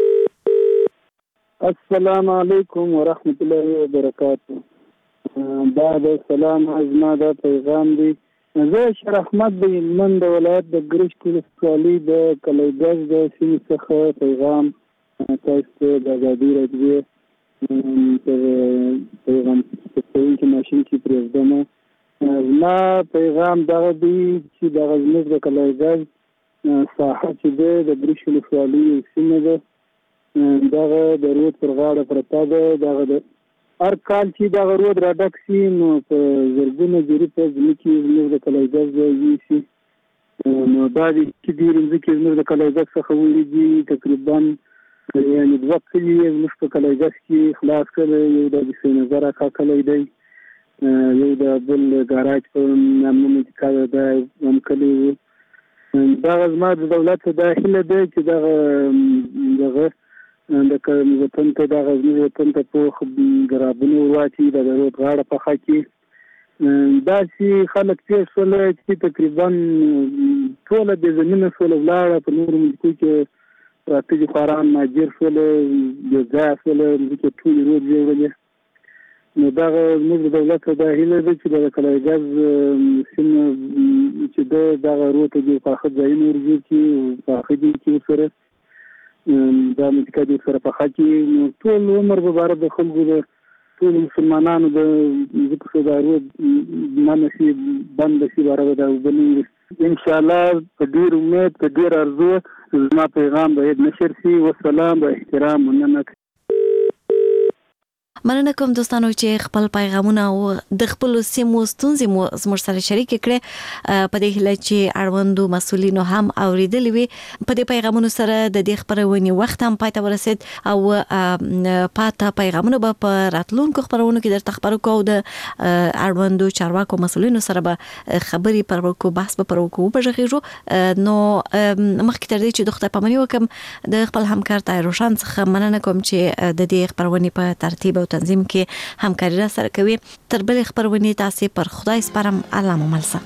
السلام علیکم ورحمت الله وبرکاته دا د سلام ازما دا پیغام دی زه شرف احمد د هلمند ولایت د ګرشک ولسوالۍ د کلیګز د سیمې څخه پیغام تاسو ته د ازادي راډیو پیغام په ماشین کې پرېږدم زما پیغام دغه دی چې دغه زموږ د کلیګز ساحه چې دی د ګرشک ولسوالۍ سیمه ده دغه د رود پر غاړه پرته ده دغه د هر کال چې دغه رود را ډک شي نو په زرګونه جري په ځمکې زموږ د کلیګز ځای شي نو دا چې ډېرې ځمکې زموږ د کلیګز څخه وړي تقریبا یعنې 2 کلي یې زموږ په کلیګز کې خلاص کړی یو د بسې نظر اکا کلی دی یو د بل ګاراج په نامه منطقه ده هم کلی و دغه زما د دولت دا هیله ده چې دغه د وطن ته دغه زموږ وطن ته پوخ ګرابونه واچي د رود غاړه پخه کړي داسې خلک تېر شول چې تقریبا ټوله بې زمینه شول ولاړه په نورو ملکو کې راته دي خواران مهاجر شول بې ځایه شول مځکې ټولې رود جوړلې نو دغه زموږ د دولت ته دا هیله ده چې د کلیګز سیمه چې ده دغه رود ته دي پاخه ځایونه ورجوړ کړي پاخه دي کړي ورسره دا منطقه دې سره پخه کړي نو ټول عمر به باره د خلکو د ټولو مسلمانانو د ځکه چې دا رود منع شي بنده شي باره به دا اوبه نه وي انشاءالله په ډېر امید په ډېر ارزو زما پیغام باید نشر شي وسلام به احترام مننه مننه کوم دوستانو چې خپل پیغامونه او د خپل سیمو ستونزې مو زموږ سره شریک کړي په دې هیله چې اړوندو مسؤلینو هم اوریدلې وي په دې پیغامونو سره د دې خبرونې وخت هم پای ته ورسید او پاته پیغامونه به په راتلونکو خبرونو کې درته خبرو کوو د اړوندو چارواکو مسؤلینو سره به خبرې پر وکړو بحث به پر وکړو په ژغېږو نو مخکې تر دې چې د خدای پاماني وکم د خپل همکار طاهر روشن څخه مننه کوم چې د دې خبرونې په ترتیب تنظیم کې همکاري را سره کوي تر بلې خبرونې تاسو پر خدای سپارم الله مو ملسه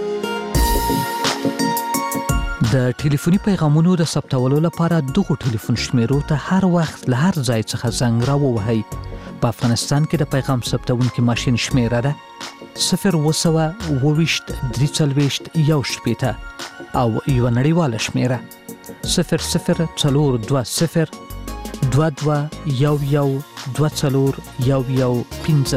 د ټلیفوني پیغامونو د ثبتولو لپاره دغه ټلیفون شمیرو ته هر وخت له هر ځای څخه زنګ راووهئ په افغانستان کې د پیغام ثبتونکو ماشين شمیره ده 020 340 یو شپېته او یو نړیواله شمیره 0040 22 11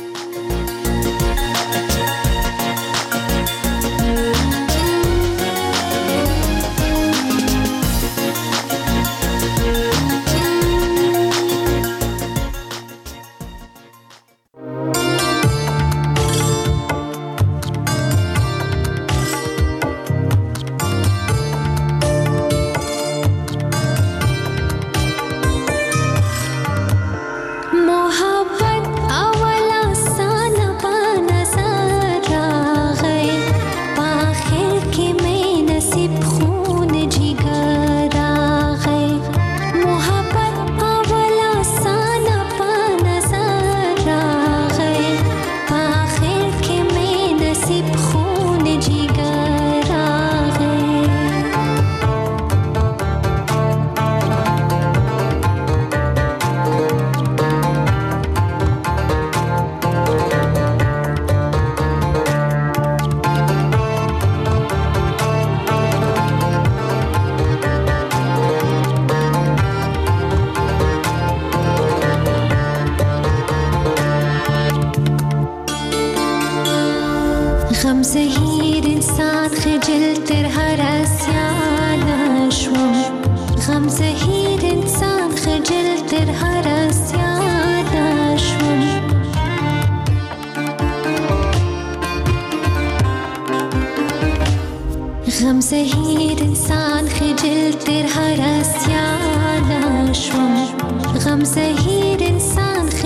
زهیر انسان خجل تر هر اسیان شوم غم زهیر انسان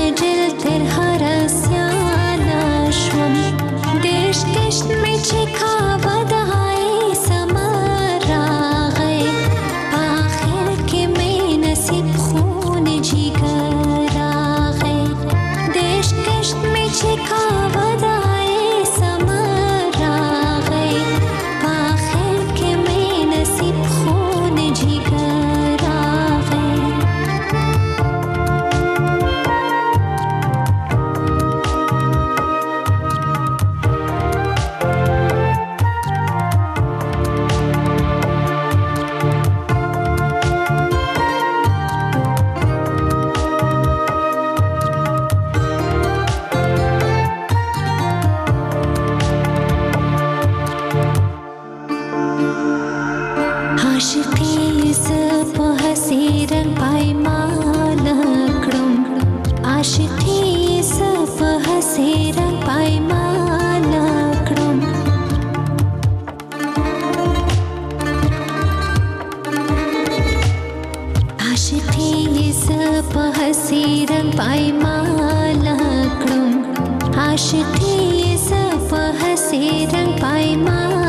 आशिकी सब हसी रंग पाई माँ